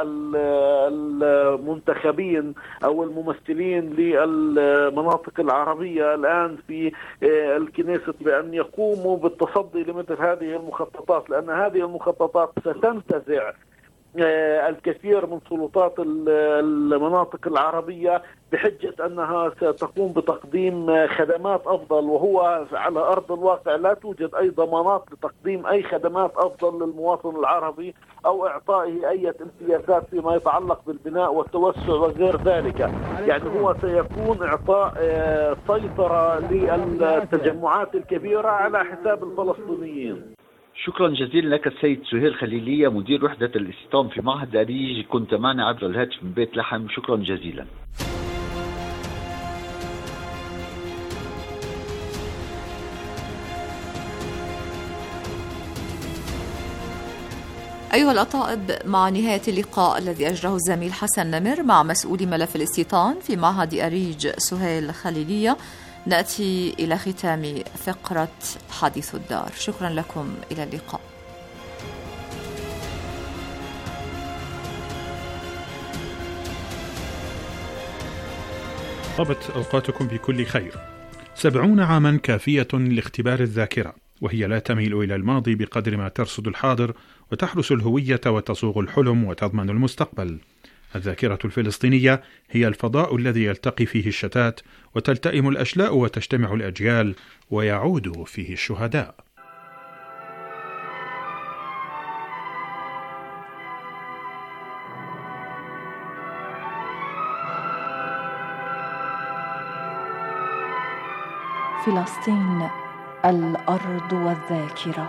المنتخبين أو الممثلين للمناطق العربية الآن في الكنيسة بأن يقوموا بالتصدي لمثل هذه المخططات، لأن هذه المخططات ستنتزع الكثير من سلطات المناطق العربية بحجة أنها ستقوم بتقديم خدمات أفضل، وهو على أرض الواقع لا توجد أي ضمانات لتقديم أي خدمات أفضل للمواطن العربي أو إعطائه أي امتيازات فيما يتعلق بالبناء والتوسع وغير ذلك. يعني هو سيكون إعطاء سيطرة للتجمعات الكبيرة على حساب الفلسطينيين. شكرا جزيلا لك السيد سهيل خليلية، مدير وحدة الاستيطان في معهد أريج، كنت معنا عبر الهاتف من بيت لحم. شكرا جزيلا. أيها الأطائب، مع نهاية اللقاء الذي أجراه الزميل حسن نمر مع مسؤول ملف الاستيطان في معهد أريج سهيل خليلية، نأتي إلى ختام فقرة حديث الدار. شكرا لكم، إلى اللقاء. طابت أوقاتكم بكل خير. 70 عاما كافية لاختبار الذاكرة، وهي لا تميل إلى الماضي بقدر ما ترصد الحاضر وتحرس الهوية وتصوغ الحلم وتضمن المستقبل. الذاكرة الفلسطينية هي الفضاء الذي يلتقي فيه الشتات وتلتئم الأشلاء وتجتمع الأجيال ويعود فيه الشهداء. فلسطين، الأرض والذاكرة.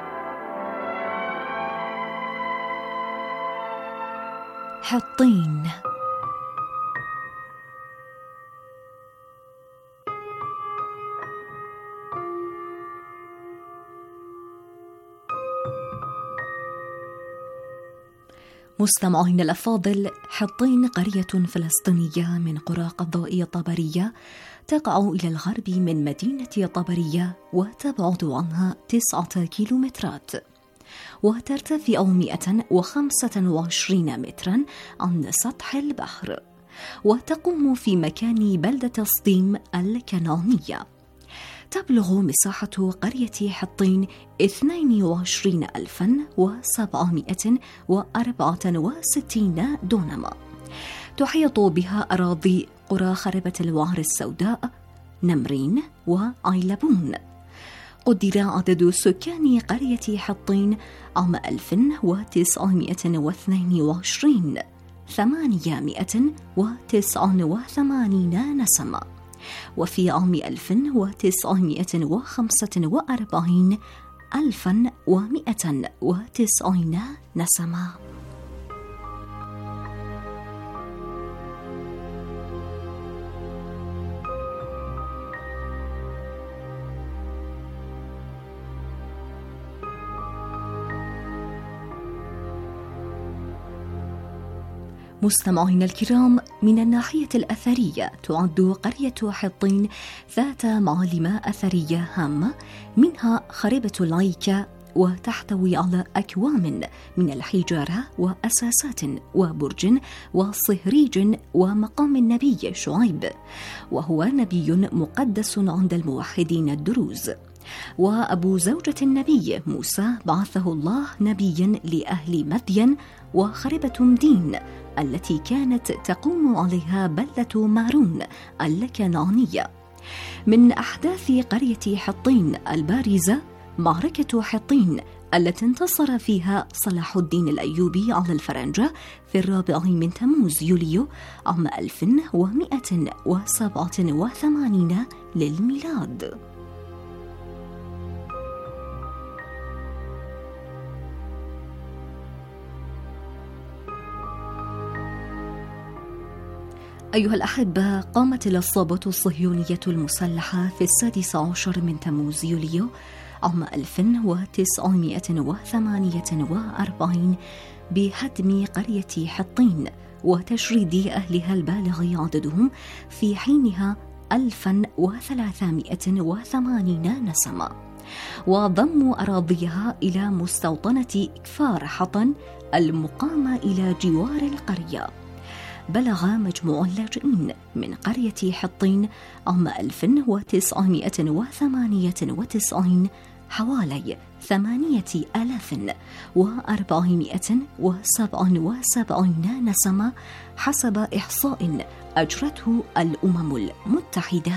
حطين. مستمعين الأفاضل، حطين قرية فلسطينية من قرى قضائية طبرية تقع إلى الغرب من مدينة طبرية وتبعد عنها 9 كيلومترات، وترتفع 125 مترا عن سطح البحر، وتقوم في مكان بلدة سطيم الكنعانية. تبلغ مساحة قرية حطين 22,764 دونما. تحيط بها أراضي قرى خربة الوعر السوداء، نمرين وعيلبون. قدر عدد سكان قرية حطين عام 1922 889 نسمة، وفي عام 1945 1190 نسمة. مستمعينا الكرام، من الناحية الأثرية تعد قرية حطين ذات معالم أثرية هامة، منها خربة العيكة، وتحتوي على أكوام من الحجارة وأساسات وبرج وصهريج ومقام النبي شعيب، وهو نبي مقدس عند الموحدين الدروز، وأبو زوجة النبي موسى بعثه الله نبيا لأهل مدين، وخربة مدين التي كانت تقوم عليها بلدة مارون الكنعانية. من أحداث قرية حطين البارزة معركة حطين التي انتصر فيها صلاح الدين الأيوبي على الفرنجة في 4 من تموز يوليو عام 1187 للميلاد. أيها الأحبة، قامت العصابة الصهيونية المسلحة في 16 من تموز يوليو عام 1948 بهدم قرية حطين وتشريد أهلها البالغ عددهم في حينها 1380 نسمة، وضم أراضيها إلى مستوطنة كفار حطن المقامة إلى جوار القرية. بلغ مجموع اللاجئين من قرية حطين عام 1998 حوالي 8477 نسمة حسب إحصاء أجرته الأمم المتحدة.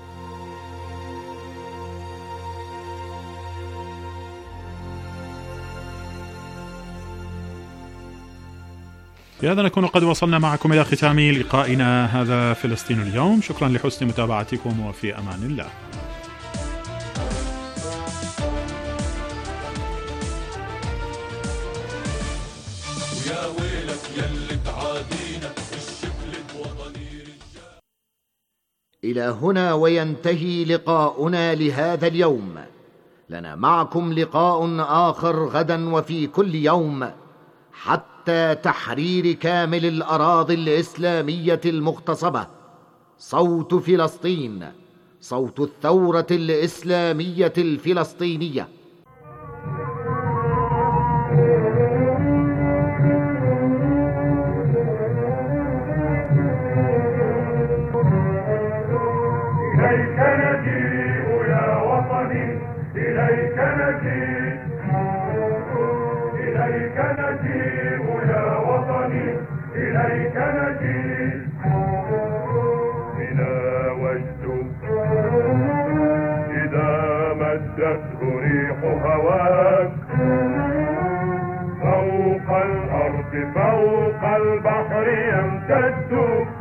بهذا نكون قد وصلنا معكم إلى ختام لقائنا هذا فلسطين اليوم. شكرا لحسن متابعتكم وفي أمان الله. ويا ويلك يلي تعادينا الشكل بوطني رجال. إلى هنا وينتهي لقاؤنا لهذا اليوم. لنا معكم لقاء آخر غدا وفي كل يوم حتى تحرير كامل الأراضي الإسلامية المغتصبة. صوت فلسطين، صوت الثورة الإسلامية الفلسطينية. إليك نجيء يا وطني، إليك نجيء، إليك نجيء يا وطني، إليك نجيء. بنا وجد إذا مدته ريح هواك فوق الأرض فوق البحر يمتد.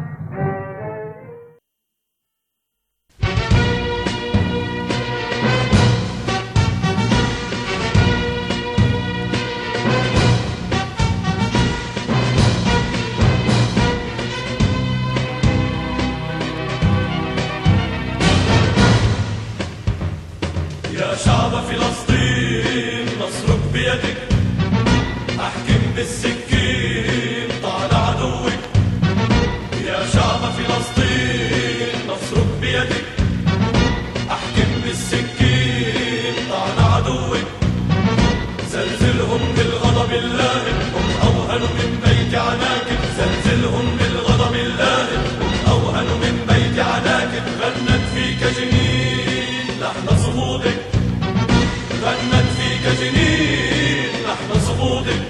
يا شعب فلسطين نصرك بيدك، أحكم بالسكين طال عدوك. يا شعب فلسطين نصرك بيدك، أحكم بالسكين طال عدوك. زلزلهم بالغضب اللائم، هم أوهن من بيت عناكب. زلزلهم بالغضب اللائم، هم أوهن من بيت عناكب. غنت فيك جنين لحن صمودك، غنت فيك جنين لحن صمودك.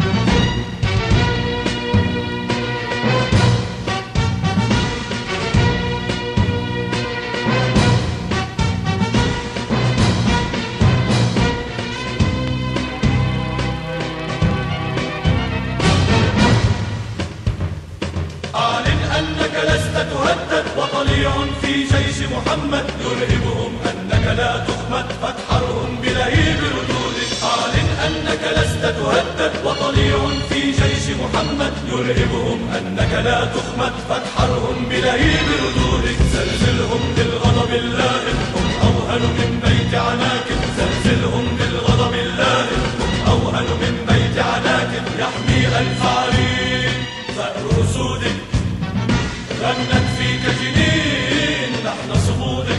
أعلن أنك لست تهدد وطليع في جيش محمد. يرهبهم أنك لا تخمد فتحرهم بلهيب ردودك. أعلن أنك لست تهدد وطليع في جيش محمد. يرهبهم أنك لا تخمد فتحرهم بلهيب ردودك. زلزلهم بالغضب اللائم، هم أوهن من بيت عناكب. زلزلهم بالغضب اللائم، هم أوهن من بيت عناكب. يحمي الفعرين ثأر أسودك، غنت فيك جنين لحن صمودك.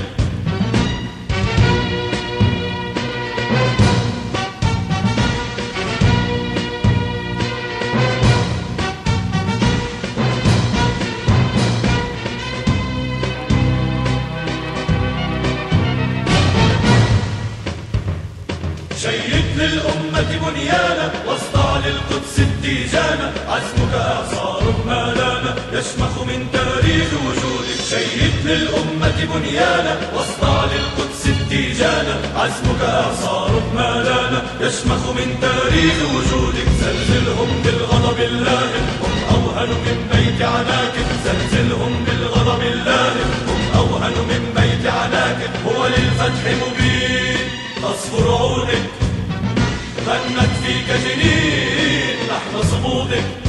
شيد للأمة بنيانا واصدع للقدس التيجانا. عزمك إعصار ما لانا يشمخ من تاريخ وجودك. شيد للأمة بنيانا واصدع للقدس تيجانا، عزمك إعصار مالانا يشمخ من تاريخ وجودك. زلزلهم بالغضب اللاهب، هم أوهن من بيت عناك. زلزلهم بالغضب اللاهب، هم أوهن من بيت عناك. هو للفتح مبين تصفر عودك، غنت فيك جنين لحن صمودك.